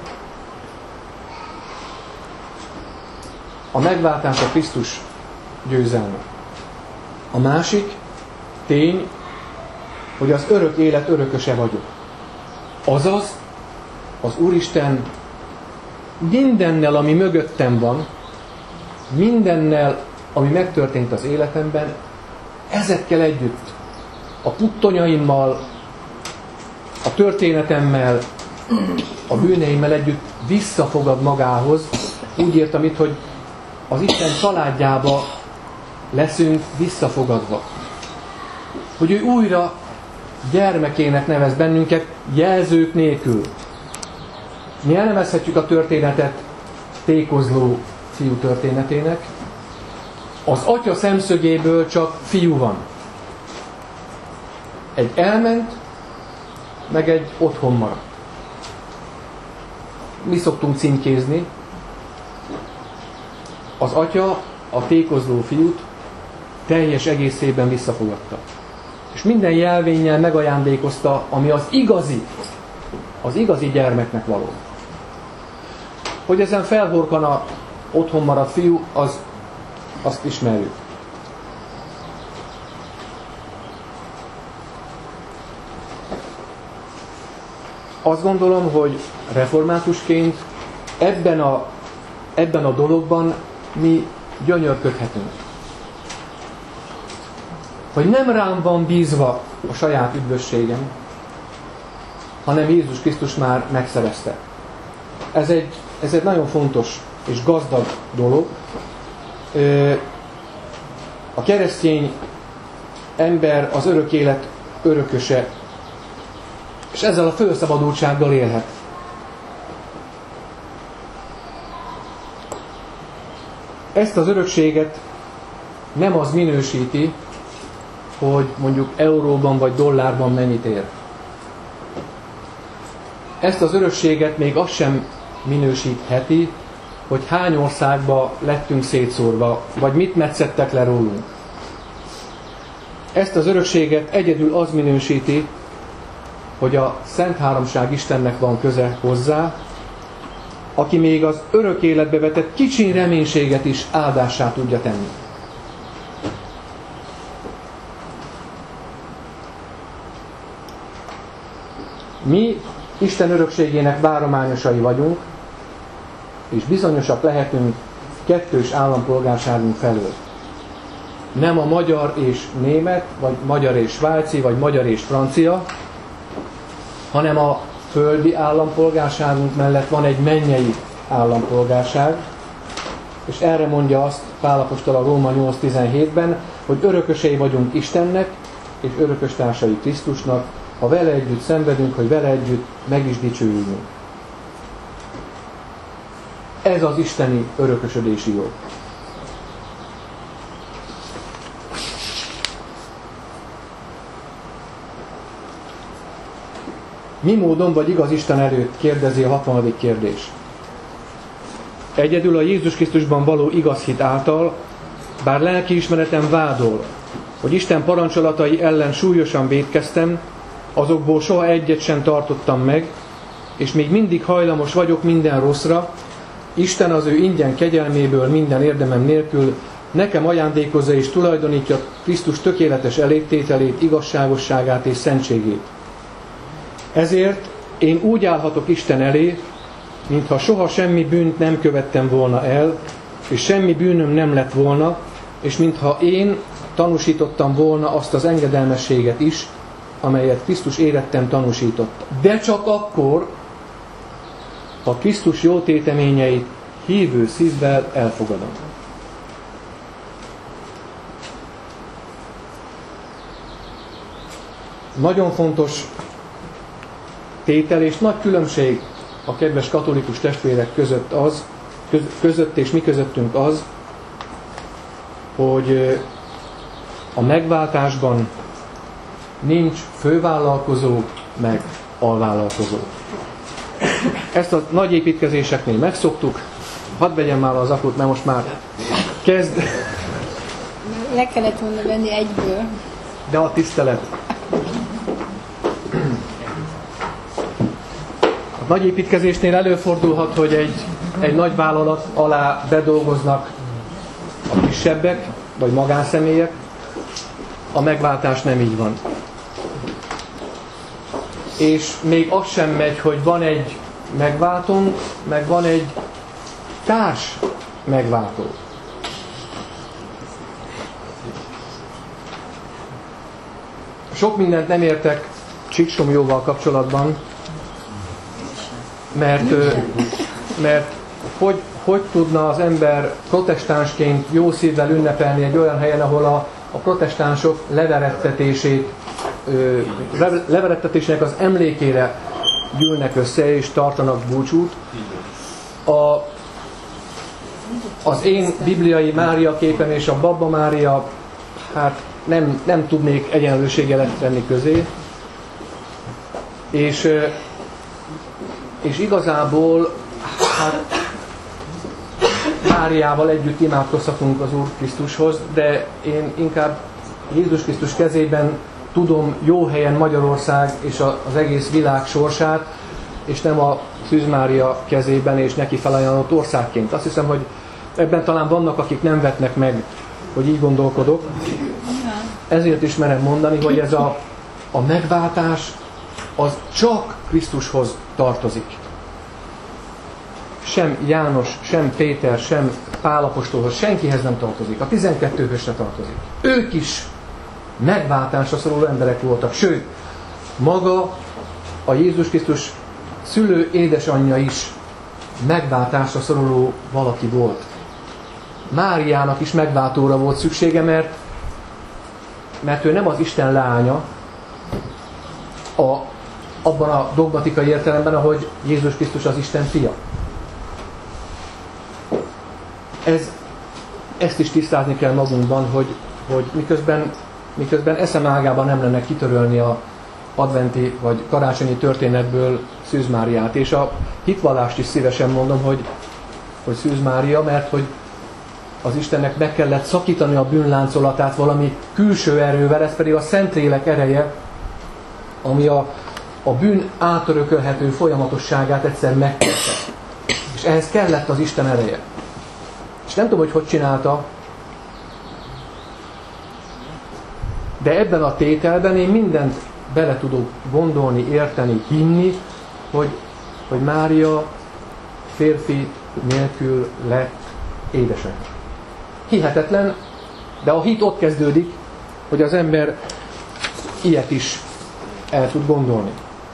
A megváltás a Krisztus győzelme. A másik tény, hogy az örök élet örököse vagyok. Azaz, az Úristen mindennel, ami mögöttem van, mindennel, ami megtörtént az életemben, ezekkel együtt, a puttonyaimmal, a történetemmel, a bűneimmel együtt visszafogad magához. Úgy írtam itt, hogy az Isten családjába leszünk visszafogadva. Hogy ő újra gyermekének nevez bennünket jelzők nélkül. Mi elnevezhetjük a történetet tékozló fiú történetének. Az atya szemszögéből csak fiú van. Egy elment, meg egy otthon maradt. Mi szoktunk címkézni. Az atya a tékozló fiút teljes egészében visszafogadta. És minden jelvénnyel megajándékozta, ami az igazi, az igazi gyermeknek való. Hogy ezen felhorkan a otthon maradt fiú, az, azt ismerjük. Azt gondolom, hogy reformátusként ebben a, ebben a dologban mi gyönyörködhetünk. Hogy nem rám van bízva a saját üdvösségem, hanem Jézus Krisztus már megszerezte. Ez egy, ez egy nagyon fontos és gazdag dolog. A keresztény ember az örök élet örököse, és ezzel a fölszabadultsággal élhet. Ezt az örökséget nem az minősíti, hogy mondjuk euróban vagy dollárban mennyit ér. Ezt az örökséget még az sem minősítheti, hogy hány országba lettünk szétszórva, vagy mit metszettek le rólunk. Ezt az örökséget egyedül az minősíti, hogy a Szent Háromság Istennek van köze hozzá, aki még az örök életbe vetett kicsi reménységet is áldássá tudja tenni. Mi Isten örökségének várományosai vagyunk, és bizonyosak lehetünk kettős állampolgárságunk felől. Nem a magyar és német, vagy magyar és svájci, vagy magyar és francia, hanem a földi állampolgárságunk mellett van egy mennyei állampolgárság, és erre mondja azt Pál apostol a Róma nyolc tizenhétben, hogy örökösei vagyunk Istennek, és örököstársai Krisztusnak, ha vele együtt szenvedünk, hogy vele együtt meg is dicsőüljünk. Ez az isteni örökösödési jog. Mi módon vagy igaz Isten előtt, kérdezi a hatvanadik kérdés. Egyedül a Jézus Krisztusban való igaz hit által, bár lelkiismeretem vádol, hogy Isten parancsolatai ellen súlyosan vétkeztem, azokból soha egyet sem tartottam meg, és még mindig hajlamos vagyok minden rosszra, Isten az ő ingyen kegyelméből minden érdemem nélkül nekem ajándékozza és tulajdonítja Krisztus tökéletes elétételét, igazságosságát és szentségét. Ezért én úgy állhatok Isten elé, mintha soha semmi bűnt nem követtem volna el, és semmi bűnöm nem lett volna, és mintha én tanúsítottam volna azt az engedelmességet is, amelyet Krisztus érettem tanúsított. De csak akkor, ha Krisztus jó téteményeit hívő szívvel elfogadom. Nagyon fontos tétel és nagy különbség a kedves katolikus testvérek között az, között és mi közöttünk az, hogy a megváltásban nincs fővállalkozó, meg alvállalkozó. Ezt a nagy építkezéseknél megszoktuk. Hadd vegyem már az akut, mert most már kezd. Le kellett volna venni egyből. De a tisztelet. Nagy építkezésnél előfordulhat, hogy egy, egy nagy vállalat alá bedolgoznak a kisebbek, vagy magánszemélyek. A megváltás nem így van. És még az sem megy, hogy van egy megváltónk, meg van egy társ megváltó. Sok mindent nem értek Csíksomlyóval kapcsolatban, mert, mert hogy, hogy tudna az ember protestánsként jó szívvel ünnepelni egy olyan helyen, ahol a, a protestánsok leverettetését, leverettetésének az emlékére gyűlnek össze és tartanak búcsút. A, az én bibliai Mária képem és a Babba Mária, hát nem, nem tudnék egyenlőséget tenni közé. És, és igazából hát Máriával együtt imádkozhatunk az Úr Krisztushoz, de én inkább Jézus Krisztus kezében tudom jó helyen Magyarország és az egész világ sorsát, és nem a Szűz Mária kezében és neki felajánlott országként. Azt hiszem, hogy ebben talán vannak, akik nem vetnek meg, hogy így gondolkodok. Ezért is merem mondani, hogy ez a, a megváltás az csak Krisztushoz tartozik. Sem János, sem Péter, sem Pál apostolhoz, senkihez nem tartozik. A tizenkettőhöz se tartozik. Ők is megváltásra szoruló emberek voltak. Sőt, maga a Jézus Krisztus szülő édesanyja is megváltásra szoruló valaki volt. Máriának is megváltóra volt szüksége, mert, mert ő nem az Isten lánya, a, abban a dogmatikai értelemben, ahogy Jézus Krisztus az Isten fia. Ez, ezt is tisztázni kell magunkban, hogy, hogy miközben, miközben eszem ágában nem lenne kitörölni a adventi vagy karácsonyi történetből Szűz Máriát. És a hitvallást is szívesen mondom, hogy, hogy Szűz Mária, mert hogy az Istennek meg kellett szakítani a bűnláncolatát valami külső erővel, ez pedig a Szentlélek ereje, ami a, a bűn átörökölhető folyamatosságát egyszer megtette. És ehhez kellett az Isten ereje. És nem tudom, hogy hogy csinálta, de ebben a tételben én mindent bele tudok gondolni, érteni, hinni, hogy, hogy Mária férfi nélkül lett édesanyja. Hihetetlen, de a hit ott kezdődik, hogy az ember ilyet is el tud gondolni.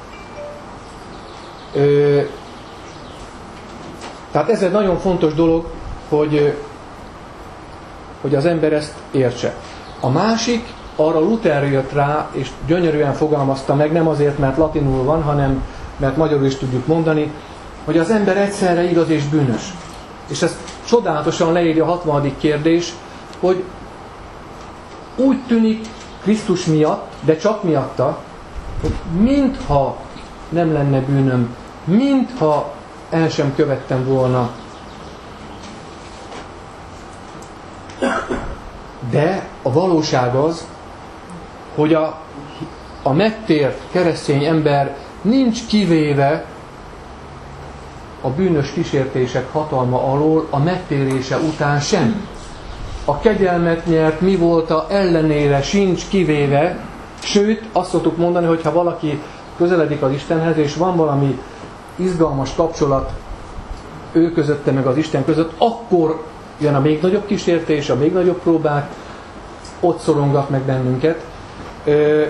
Ö, tehát ez egy nagyon fontos dolog, hogy, hogy az ember ezt értse. A másik, arra Luther jött rá, és gyönyörűen fogalmazta meg, nem azért, mert latinul van, hanem mert magyarul is tudjuk mondani, hogy az ember egyszerre igaz és bűnös. És ezt csodálatosan leírja a hatvanadik kérdés, hogy úgy tűnik Krisztus miatt, de csak miatta, hogy mintha nem lenne bűnöm, mintha el sem követtem volna. De a valóság az, hogy a, a megtért keresztény ember nincs kivéve a bűnös kísértések hatalma alól a megtérése után sem. A kegyelmet nyert mi volta ellenére sincs kivéve, sőt, azt szoktuk mondani, hogy ha valaki közeledik az Istenhez, és van valami izgalmas kapcsolat ő közötte meg az Isten között, akkor jön a még nagyobb kísértés, a még nagyobb próbák, ott szorongat meg bennünket. Ö,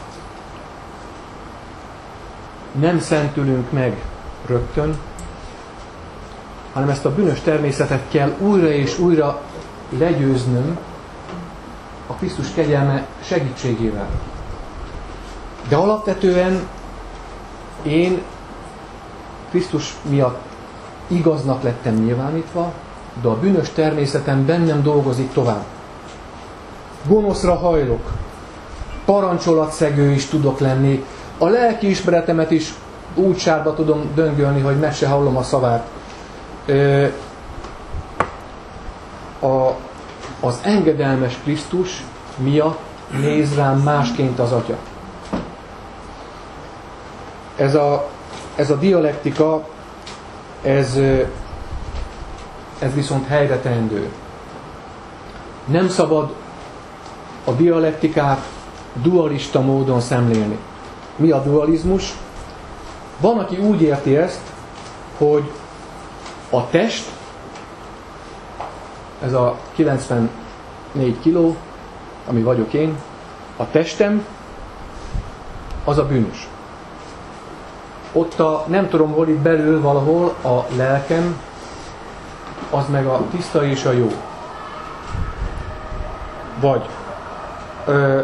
nem szentülünk meg rögtön, hanem ezt a bűnös természetet kell újra és újra legyőznöm a Krisztus kegyelme segítségével. De alapvetően én Krisztus miatt igaznak lettem nyilvánítva, de a bűnös természetem bennem dolgozik tovább. Gonoszra hajlok, parancsolatszegő is tudok lenni, a lelki ismeretemet is úgy sárba tudom döngölni, hogy meg se hallom a szavát. Ö, a, az engedelmes Krisztus miatt néz rám másként az Atya. Ez a ez a dialektika, ez, ez viszont helyre teendő. Nem szabad a dialektikát dualista módon szemlélni. Mi a dualizmus? Van, aki úgy érti ezt, hogy a test, ez a kilencvennégy kiló, ami vagyok én, a testem, az a bűnös. Ott a, nem tudom, hol itt belül valahol a lelkem, az meg a tiszta és a jó. Vagy ö,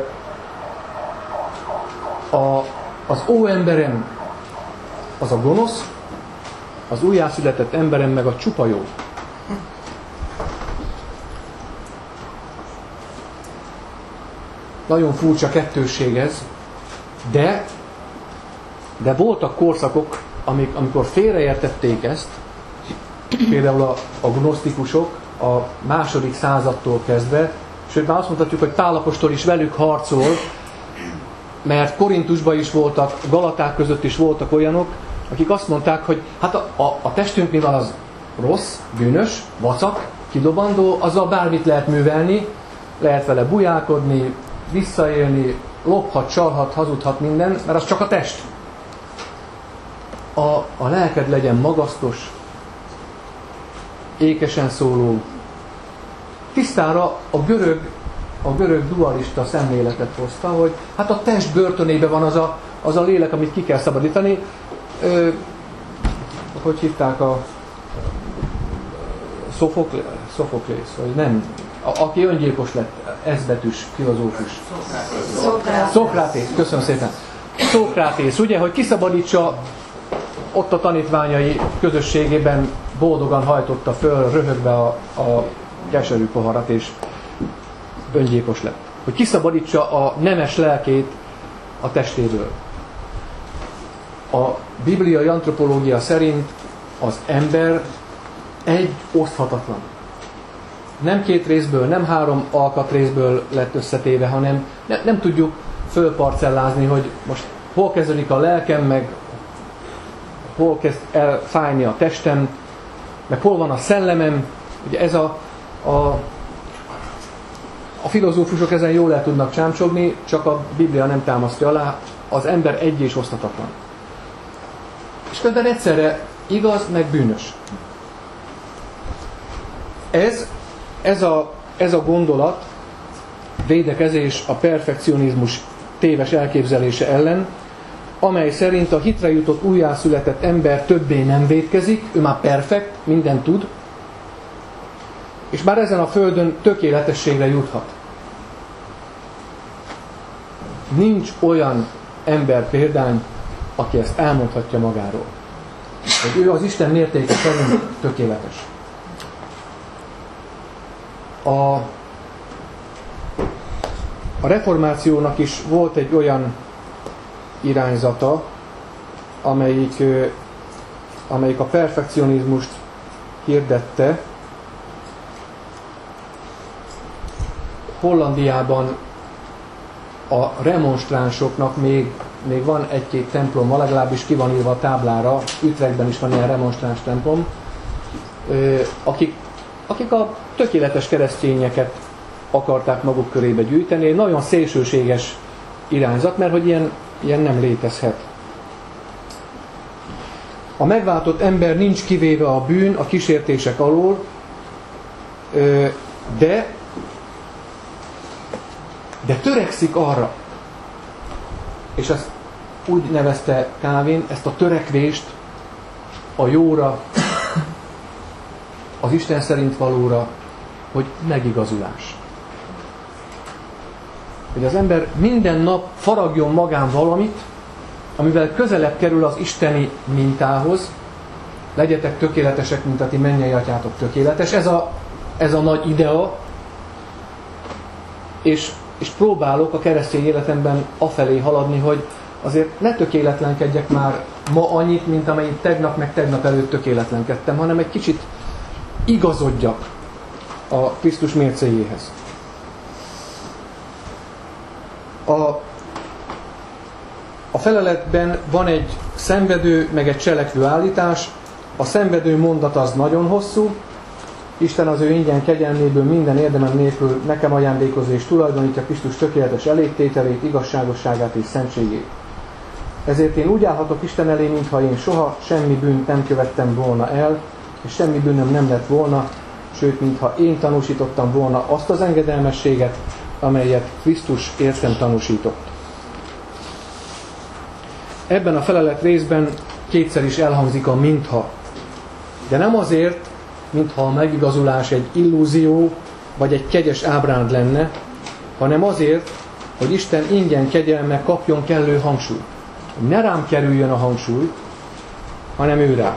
a, az óemberem, az a gonosz, az újjászületett emberem meg a csupa jó. Nagyon furcsa kettősség ez, de, de voltak korszakok, amik, amikor félreértették ezt, például a, a gnosztikusok a második századtól kezdve, sőt már azt mondhatjuk, hogy Pál apostol is velük harcol, mert Korintusban is voltak, Galaták között is voltak olyanok, akik azt mondták, hogy hát a, a, a testünk mivel az rossz, bűnös, vacak, kidobandó, azzal bármit lehet művelni, lehet vele bujálkodni, visszaélni, lophat, csalhat, hazudhat minden, mert az csak a test. A, a lelked legyen magasztos, ékesen szóló. Tisztára a görög, a görög dualista szemléletet hozta, hogy hát a test börtönében van az a, az a lélek, amit ki kell szabadítani. Ö, hogy hívták a Szofoklész, Szofoklész, vagy nem, a, aki öngyilkos lett, ezbetűs filozófus. Szókrátész. Szókrátész, köszönöm szépen. Szókrátész, ugye, hogy kiszabadítsa, ott a tanítványai közösségében boldogan hajtotta föl röhögve a, a keserű poharat, és öngyilkos lett. Hogy kiszabadítsa a nemes lelkét a testéből. A bibliai antropológia szerint az ember egy oszthatatlan. Nem két részből, nem három alkatrészből lett összetéve, hanem ne, nem tudjuk fölparcellázni, hogy most hol kezdődik a lelkem, meg hol kezd el fájni a testem, meg hol van a szellemem. Ugye ez a, a, a filozófusok ezen jól el tudnak csámcsogni, csak a Biblia nem támasztja alá, az ember egy és oszthatatlan. És közben egyszerre igaz, meg bűnös. Ez, ez, a, ez a gondolat, védekezés a perfekcionizmus téves elképzelése ellen, amely szerint a hitre jutott újjászületett ember többé nem vétkezik, ő már perfekt, mindent tud, és már ezen a földön tökéletességre juthat. Nincs olyan ember példány, aki ezt elmondhatja magáról. Hogy ő az Isten mértéke szerint tökéletes. A, a reformációnak is volt egy olyan irányzata, amelyik, amelyik a perfekcionizmust hirdette. Hollandiában a remonstránsoknak még, még van egy-két templom, legalábbis ki van írva a táblára, Utrechtben is van ilyen remonstráns templom, akik, akik a tökéletes keresztényeket akarták maguk körébe gyűjteni. Egy nagyon szélsőséges irányzat, mert hogy ilyen, ilyen nem létezhet. A megváltott ember nincs kivéve a bűn, a kísértések alól, de de törekszik arra, és ezt úgy nevezte Calvin, ezt a törekvést a jóra, az Isten szerint valóra, hogy megigazulás. Hogy az ember minden nap faragjon magán valamit, amivel közelebb kerül az isteni mintához. Legyetek tökéletesek, mint a ti mennyei atyátok tökéletes. Ez a, ez a nagy idea, és és próbálok a keresztény életemben afelé haladni, hogy azért ne tökéletlenkedjek már ma annyit, mint amennyit tegnap meg tegnap előtt tökéletlenkedtem, hanem egy kicsit igazodjak a Krisztus mércéjéhez. A, a feleletben van egy szenvedő, meg egy cselekvő állítás. A szenvedő mondat az nagyon hosszú. Isten az ő ingyen kegyelméből minden érdemem nélkül nekem ajándékozza és tulajdonítja Krisztus tökéletes elégtételét, igazságosságát és szentségét. Ezért én úgy állhatok Isten elé, mintha én soha semmi bűnt nem követtem volna el, és semmi bűnöm nem lett volna, sőt, mintha én tanúsítottam volna azt az engedelmességet, amelyet Krisztus értem tanúsított. Ebben a felelet részben kétszer is elhangzik a mintha. De nem azért, mintha a megigazulás egy illúzió, vagy egy kegyes ábránd lenne, hanem azért, hogy Isten ingyen kegyelme kapjon kellő hangsúlyt. Ne rám kerüljön a hangsúly, hanem ő rá.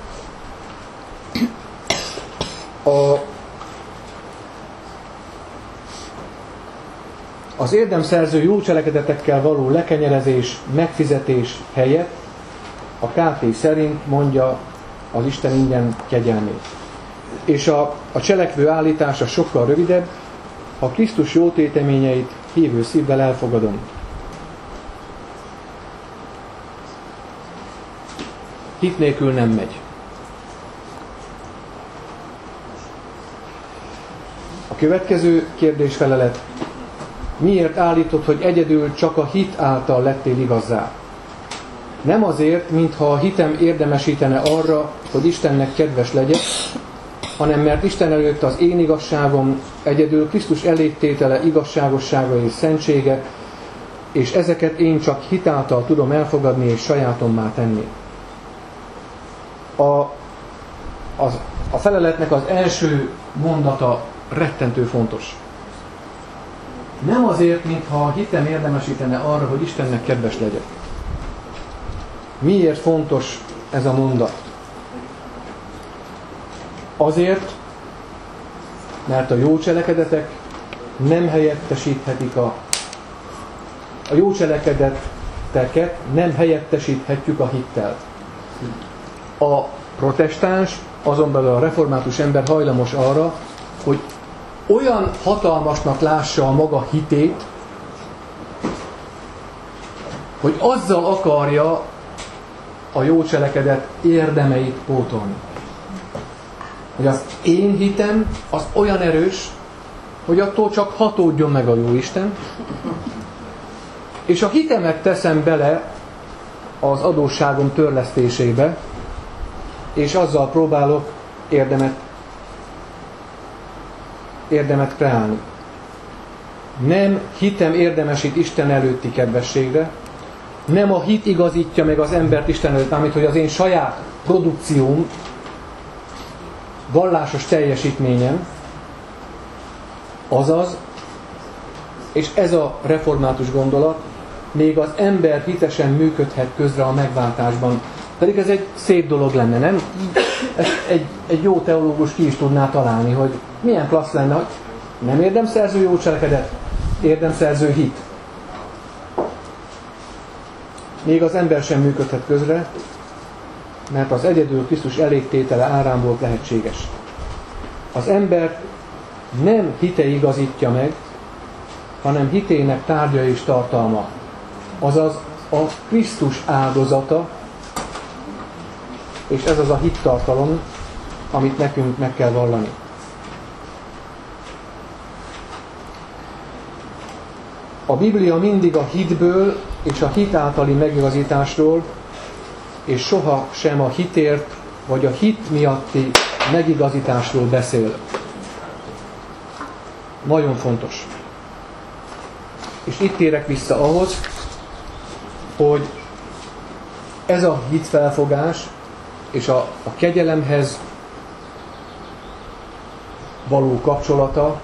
A, az érdemszerző jó cselekedetekkel való lekenyerezés, megfizetés helyett a ká té szerint mondja az Isten ingyen kegyelmét. És a, a cselekvő állítása sokkal rövidebb, ha Krisztus jó téteményeit hívő szívvel elfogadom. Hit nélkül nem megy. A következő kérdésfelelet. Miért állítod, hogy egyedül csak a hit által lettél igazzá? Nem azért, mintha a hitem érdemesítene arra, hogy Istennek kedves legyek, hanem mert Isten előtt az én igazságom egyedül Krisztus elégtétele, igazságossága és szentsége, és ezeket én csak hitáltal tudom elfogadni és sajátommá tenni. A, az, a feleletnek az első mondata rettentő fontos. Nem azért, mintha a hitem érdemesítene arra, hogy Istennek kedves legyek. Miért fontos ez a mondat? Azért, mert a jó cselekedetek nem helyettesíthetik a... A jó cselekedeteket nem helyettesíthetjük a hittel. A protestáns, azon belül a református ember hajlamos arra, hogy olyan hatalmasnak lássa a maga hitét, hogy azzal akarja a jó cselekedet érdemeit pótolni. Hogy az én hitem az olyan erős, hogy attól csak hatódjon meg a Jóisten, és a hitemet teszem bele az adósságom törlesztésébe, és azzal próbálok érdemet, érdemet kreálni. Nem hitem érdemesít Isten előtti kedvességre, nem a hit igazítja meg az embert Isten előtt, mármint hogy az én saját produkcióm, vallásos teljesítményem, azaz, és ez a református gondolat, még az ember hitesen működhet közre a megváltásban. Pedig ez egy szép dolog lenne, nem? Ezt egy, egy jó teológus ki is tudná találni, hogy milyen klassz lenne, hogy nem érdemszerző jó cselekedet, érdemszerző hit. Még az ember sem működhet közre, mert az egyedül Krisztus elégtétele árán volt lehetséges. Az ember nem hite igazítja meg, hanem hitének tárgya és tartalma. Azaz a Krisztus áldozata, és ez az a hittartalom, amit nekünk meg kell vallani. A Biblia mindig a hitből és a hit általi megigazításról, és soha sem a hitért, vagy a hit miatti megigazításról beszél. Nagyon fontos. És itt térek vissza ahhoz, hogy ez a hitfelfogás és a, a kegyelemhez való kapcsolata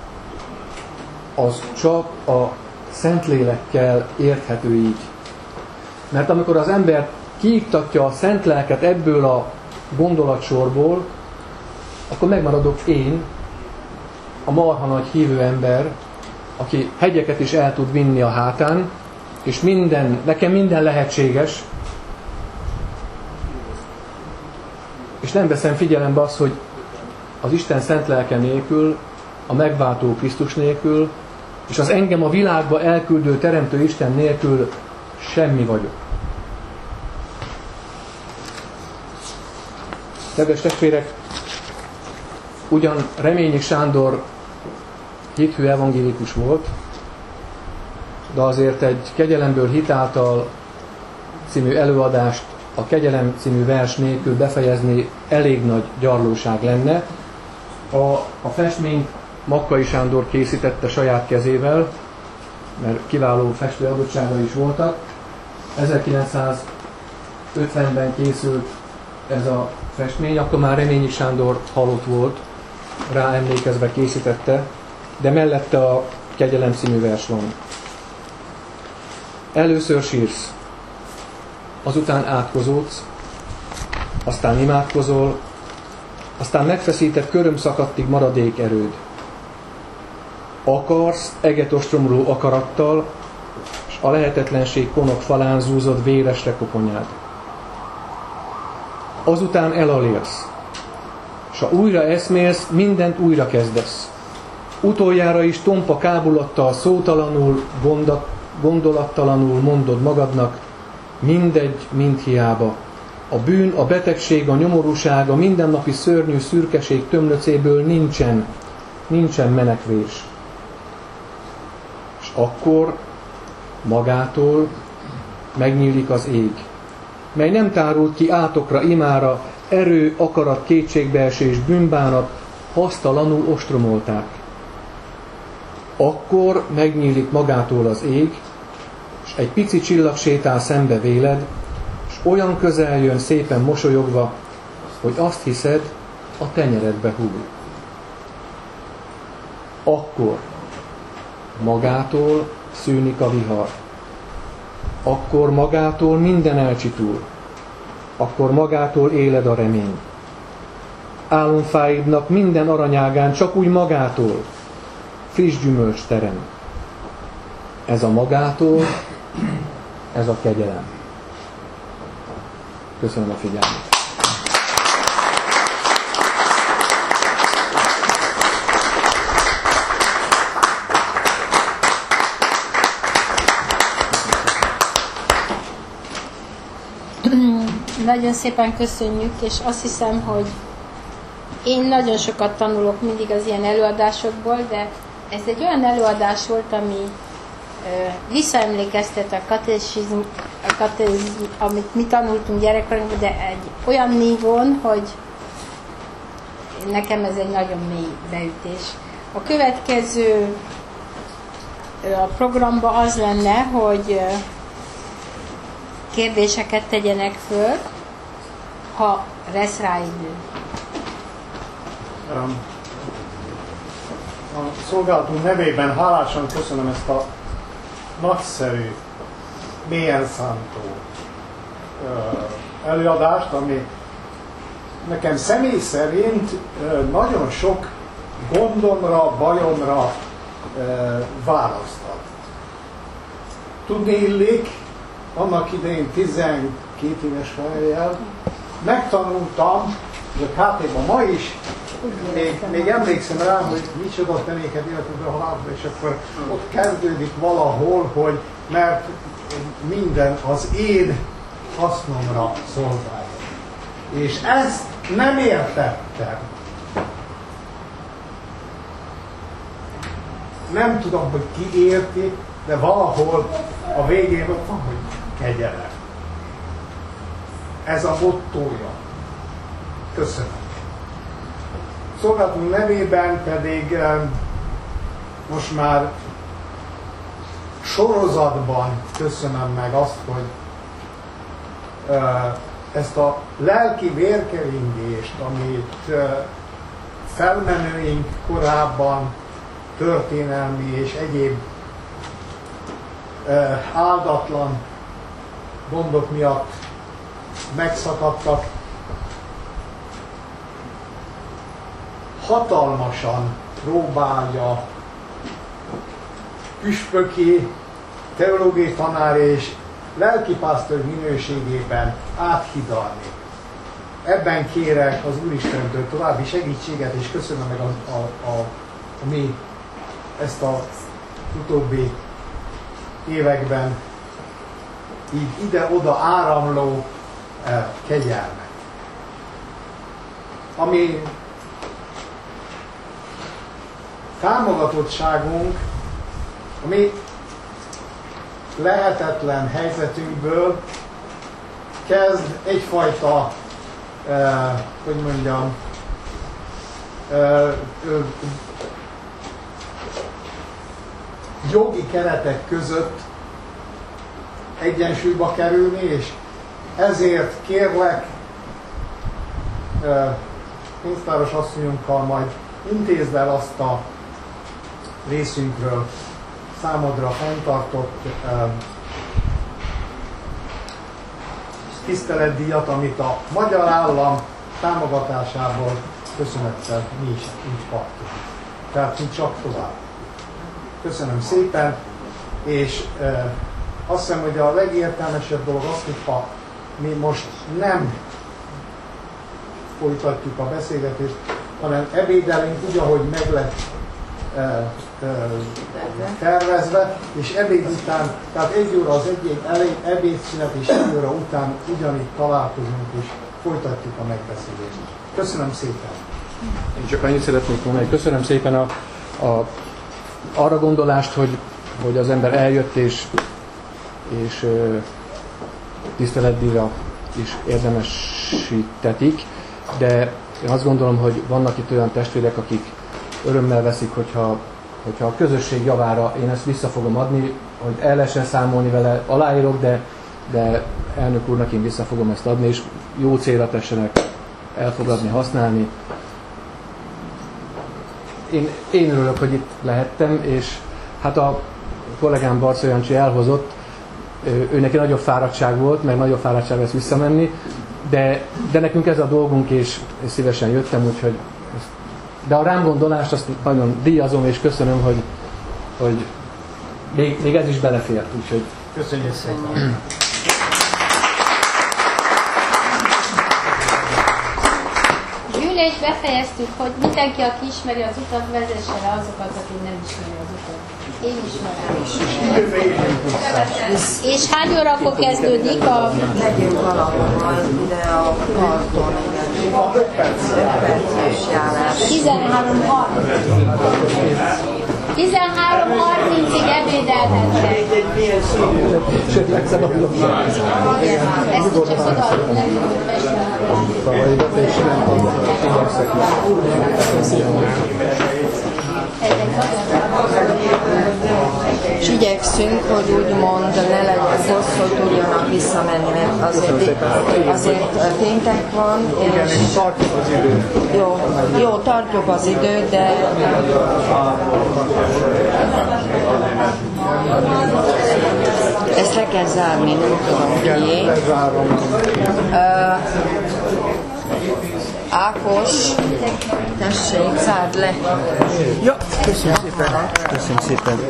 az csak a Szentlélekkel érthető így. Mert amikor az ember kiiktatja a szent lelket ebből a gondolatsorból, akkor megmaradok én, a marha nagy hívő ember, aki hegyeket is el tud vinni a hátán, és minden, nekem minden lehetséges, és nem veszem figyelembe azt, hogy az Isten szent lelke nélkül, a megváltó Krisztus nélkül, és az engem a világba elküldő teremtő Isten nélkül semmi vagyok. Kedves testvérek, ugyan Reményi Sándor hithű evangélikus volt, de azért egy Kegyelemből hit által című előadást a Kegyelem című vers nélkül befejezni elég nagy gyarlóság lenne. A, a festményt Makkai Sándor készítette saját kezével, mert kiváló festő adottságai is voltak. ezerkilencszázötvenben készült ez a festmény, akkor már Reményi Sándor halott volt, rá emlékezve készítette, de mellette a Kegyelem című vers van. Először sírsz, azután átkozódsz, aztán imádkozol, aztán megfeszített körömszakadtig maradék erőd. Akarsz eget ostromló akarattal, és a lehetetlenség konok falán zúzod véresre koponyád. Azután elalélsz, s ha újra eszmélsz, mindent újra kezdesz. Utoljára is tompa kábulattal, szótalanul, gondat, gondolattalanul mondod magadnak, mindegy, mind hiába. A bűn, a betegség, a nyomorúság, a mindennapi szörnyű szürkeség tömlöcéből nincsen, nincsen menekvés. És akkor magától megnyílik az ég, mely nem tárult ki átokra, imára, erő, akarat, kétségbeesés, bűnbánat, hasztalanul ostromolták. Akkor megnyílik magától az ég, és egy pici csillag sétál szembe véled, és olyan közel jön szépen mosolyogva, hogy azt hiszed, a tenyeredbe hull. Akkor magától szűnik a vihar. Akkor magától minden elcsitul. Akkor magától éled a remény. Álomfáidnak minden aranyágán csak úgy magától friss gyümölcs terem. Ez a magától, ez a kegyelem. Köszönöm a figyelmet. Nagyon szépen köszönjük, és azt hiszem, hogy én nagyon sokat tanulok mindig az ilyen előadásokból, de ez egy olyan előadás volt, ami ö, visszaemlékeztet a katechizmus, a katechizmus, amit mi tanultunk gyerekkorunkban, de egy olyan nívón, hogy nekem ez egy nagyon mély beütés. A következő ö, a programban az lenne, hogy ö, kérdéseket tegyenek föl, ha lesz rá idő. A szolgálatunk nevében hálásan köszönöm ezt a nagyszerű, mélyen szántó előadást, ami nekem személy szerint nagyon sok gondomra, bajomra választ ad. Tudni illik, annak idején tizenkét éves fejjel megtanultam, hogy a ká té-ban ma is, még, még emlékszem rá, hogy micsoda tenéket életükbe a halálba, és akkor ott kezdődik valahol, hogy mert minden az én hasznomra szolgálja. És ezt nem értettem. Nem tudom, hogy ki érti, de valahol a végén ott van, hogy kegyelem. Ez a mottója. Köszönöm. Szolgálatunk nevében pedig most már sorozatban köszönöm meg azt, hogy ezt a lelki vérkeringést, amit felmenőink korábban történelmi és egyéb áldatlan gondok miatt megszakadtak, hatalmasan próbálja püspöki, teológiai tanár és lelkipásztor minőségében áthidalni. Ebben kérek az Úristentől további segítséget, és köszönöm meg a, a, a, a mi ezt a utóbbi években így ide-oda áramló eh, kegyelmet. ami támogatottságunk, a mi lehetetlen helyzetünkből kezd egyfajta, eh, hogy mondjam, eh, eh, jogi keretek között egyensúlyba kerülni, és ezért kérlek eh, pénztáros asszonyunkkal majd intézd el azt a részünkről számodra fenntartott eh, tiszteletdíjat, amit a magyar állam támogatásából köszönettel mi is így kaptunk. Tehát mi csak tovább. Köszönöm szépen, és eh, azt hiszem, hogy a legértelmesebb dolog az, hogyha mi most nem folytatjuk a beszélgetést, hanem ebédelünk úgy, ahogy meg lett e, e, tervezve, és ebéd után, tehát egy óra az egy ebédszünet, és egy óra után ugyanígy találkozunk, és folytatjuk a megbeszélést. Köszönöm szépen! Én csak annyit szeretnék mondani, köszönöm szépen a, a, arra gondolást, hogy, hogy az ember eljött, és, és ö, tiszteletdíjra is érdemesítetik, de én azt gondolom, hogy vannak itt olyan testvérek, akik örömmel veszik, hogyha, hogyha a közösség javára én ezt vissza fogom adni, hogy el lehessen számolni vele, aláírok, de, de elnök úrnak én vissza fogom ezt adni, és jó célra tessenek elfogadni, használni. Én, én örülök, hogy itt lehettem, és hát a kollégám Barca Jancsi elhozott, ő neki nagyobb fáradtság volt, mert nagyobb fáradtság lesz visszamenni, de, de nekünk ez a dolgunk, és, és szívesen jöttem, úgyhogy de a rám gondolást azt nagyon díjazom, és köszönöm, hogy, hogy még, még ez is belefért, úgyhogy köszönjük szépen. Gyűlést befejeztük, hogy mindenki, aki ismeri az utat, vezesse le azokat, akik nem ismeri az utat. Én ismerem. És hány órakor kezdődik a... Megyünk valahol ide a parton, igen. öt perces járás. tizenhárom harminc. tizenhárom harmincig ebédelhettek. sőt, megszabadulok. Ezt csak odaadjuk nekünk, hogy És igyekszünk, hogy úgymond ne legyen hosszú, hogy tudjanak visszamenni, mert azért, azért péntek van, és jó, jó, tartjuk az időt, de ezt le kell zárni, nem tudom kié. Uh, Ákos, tessék, zárd le. Ja, köszönöm szépen. Köszönöm szépen.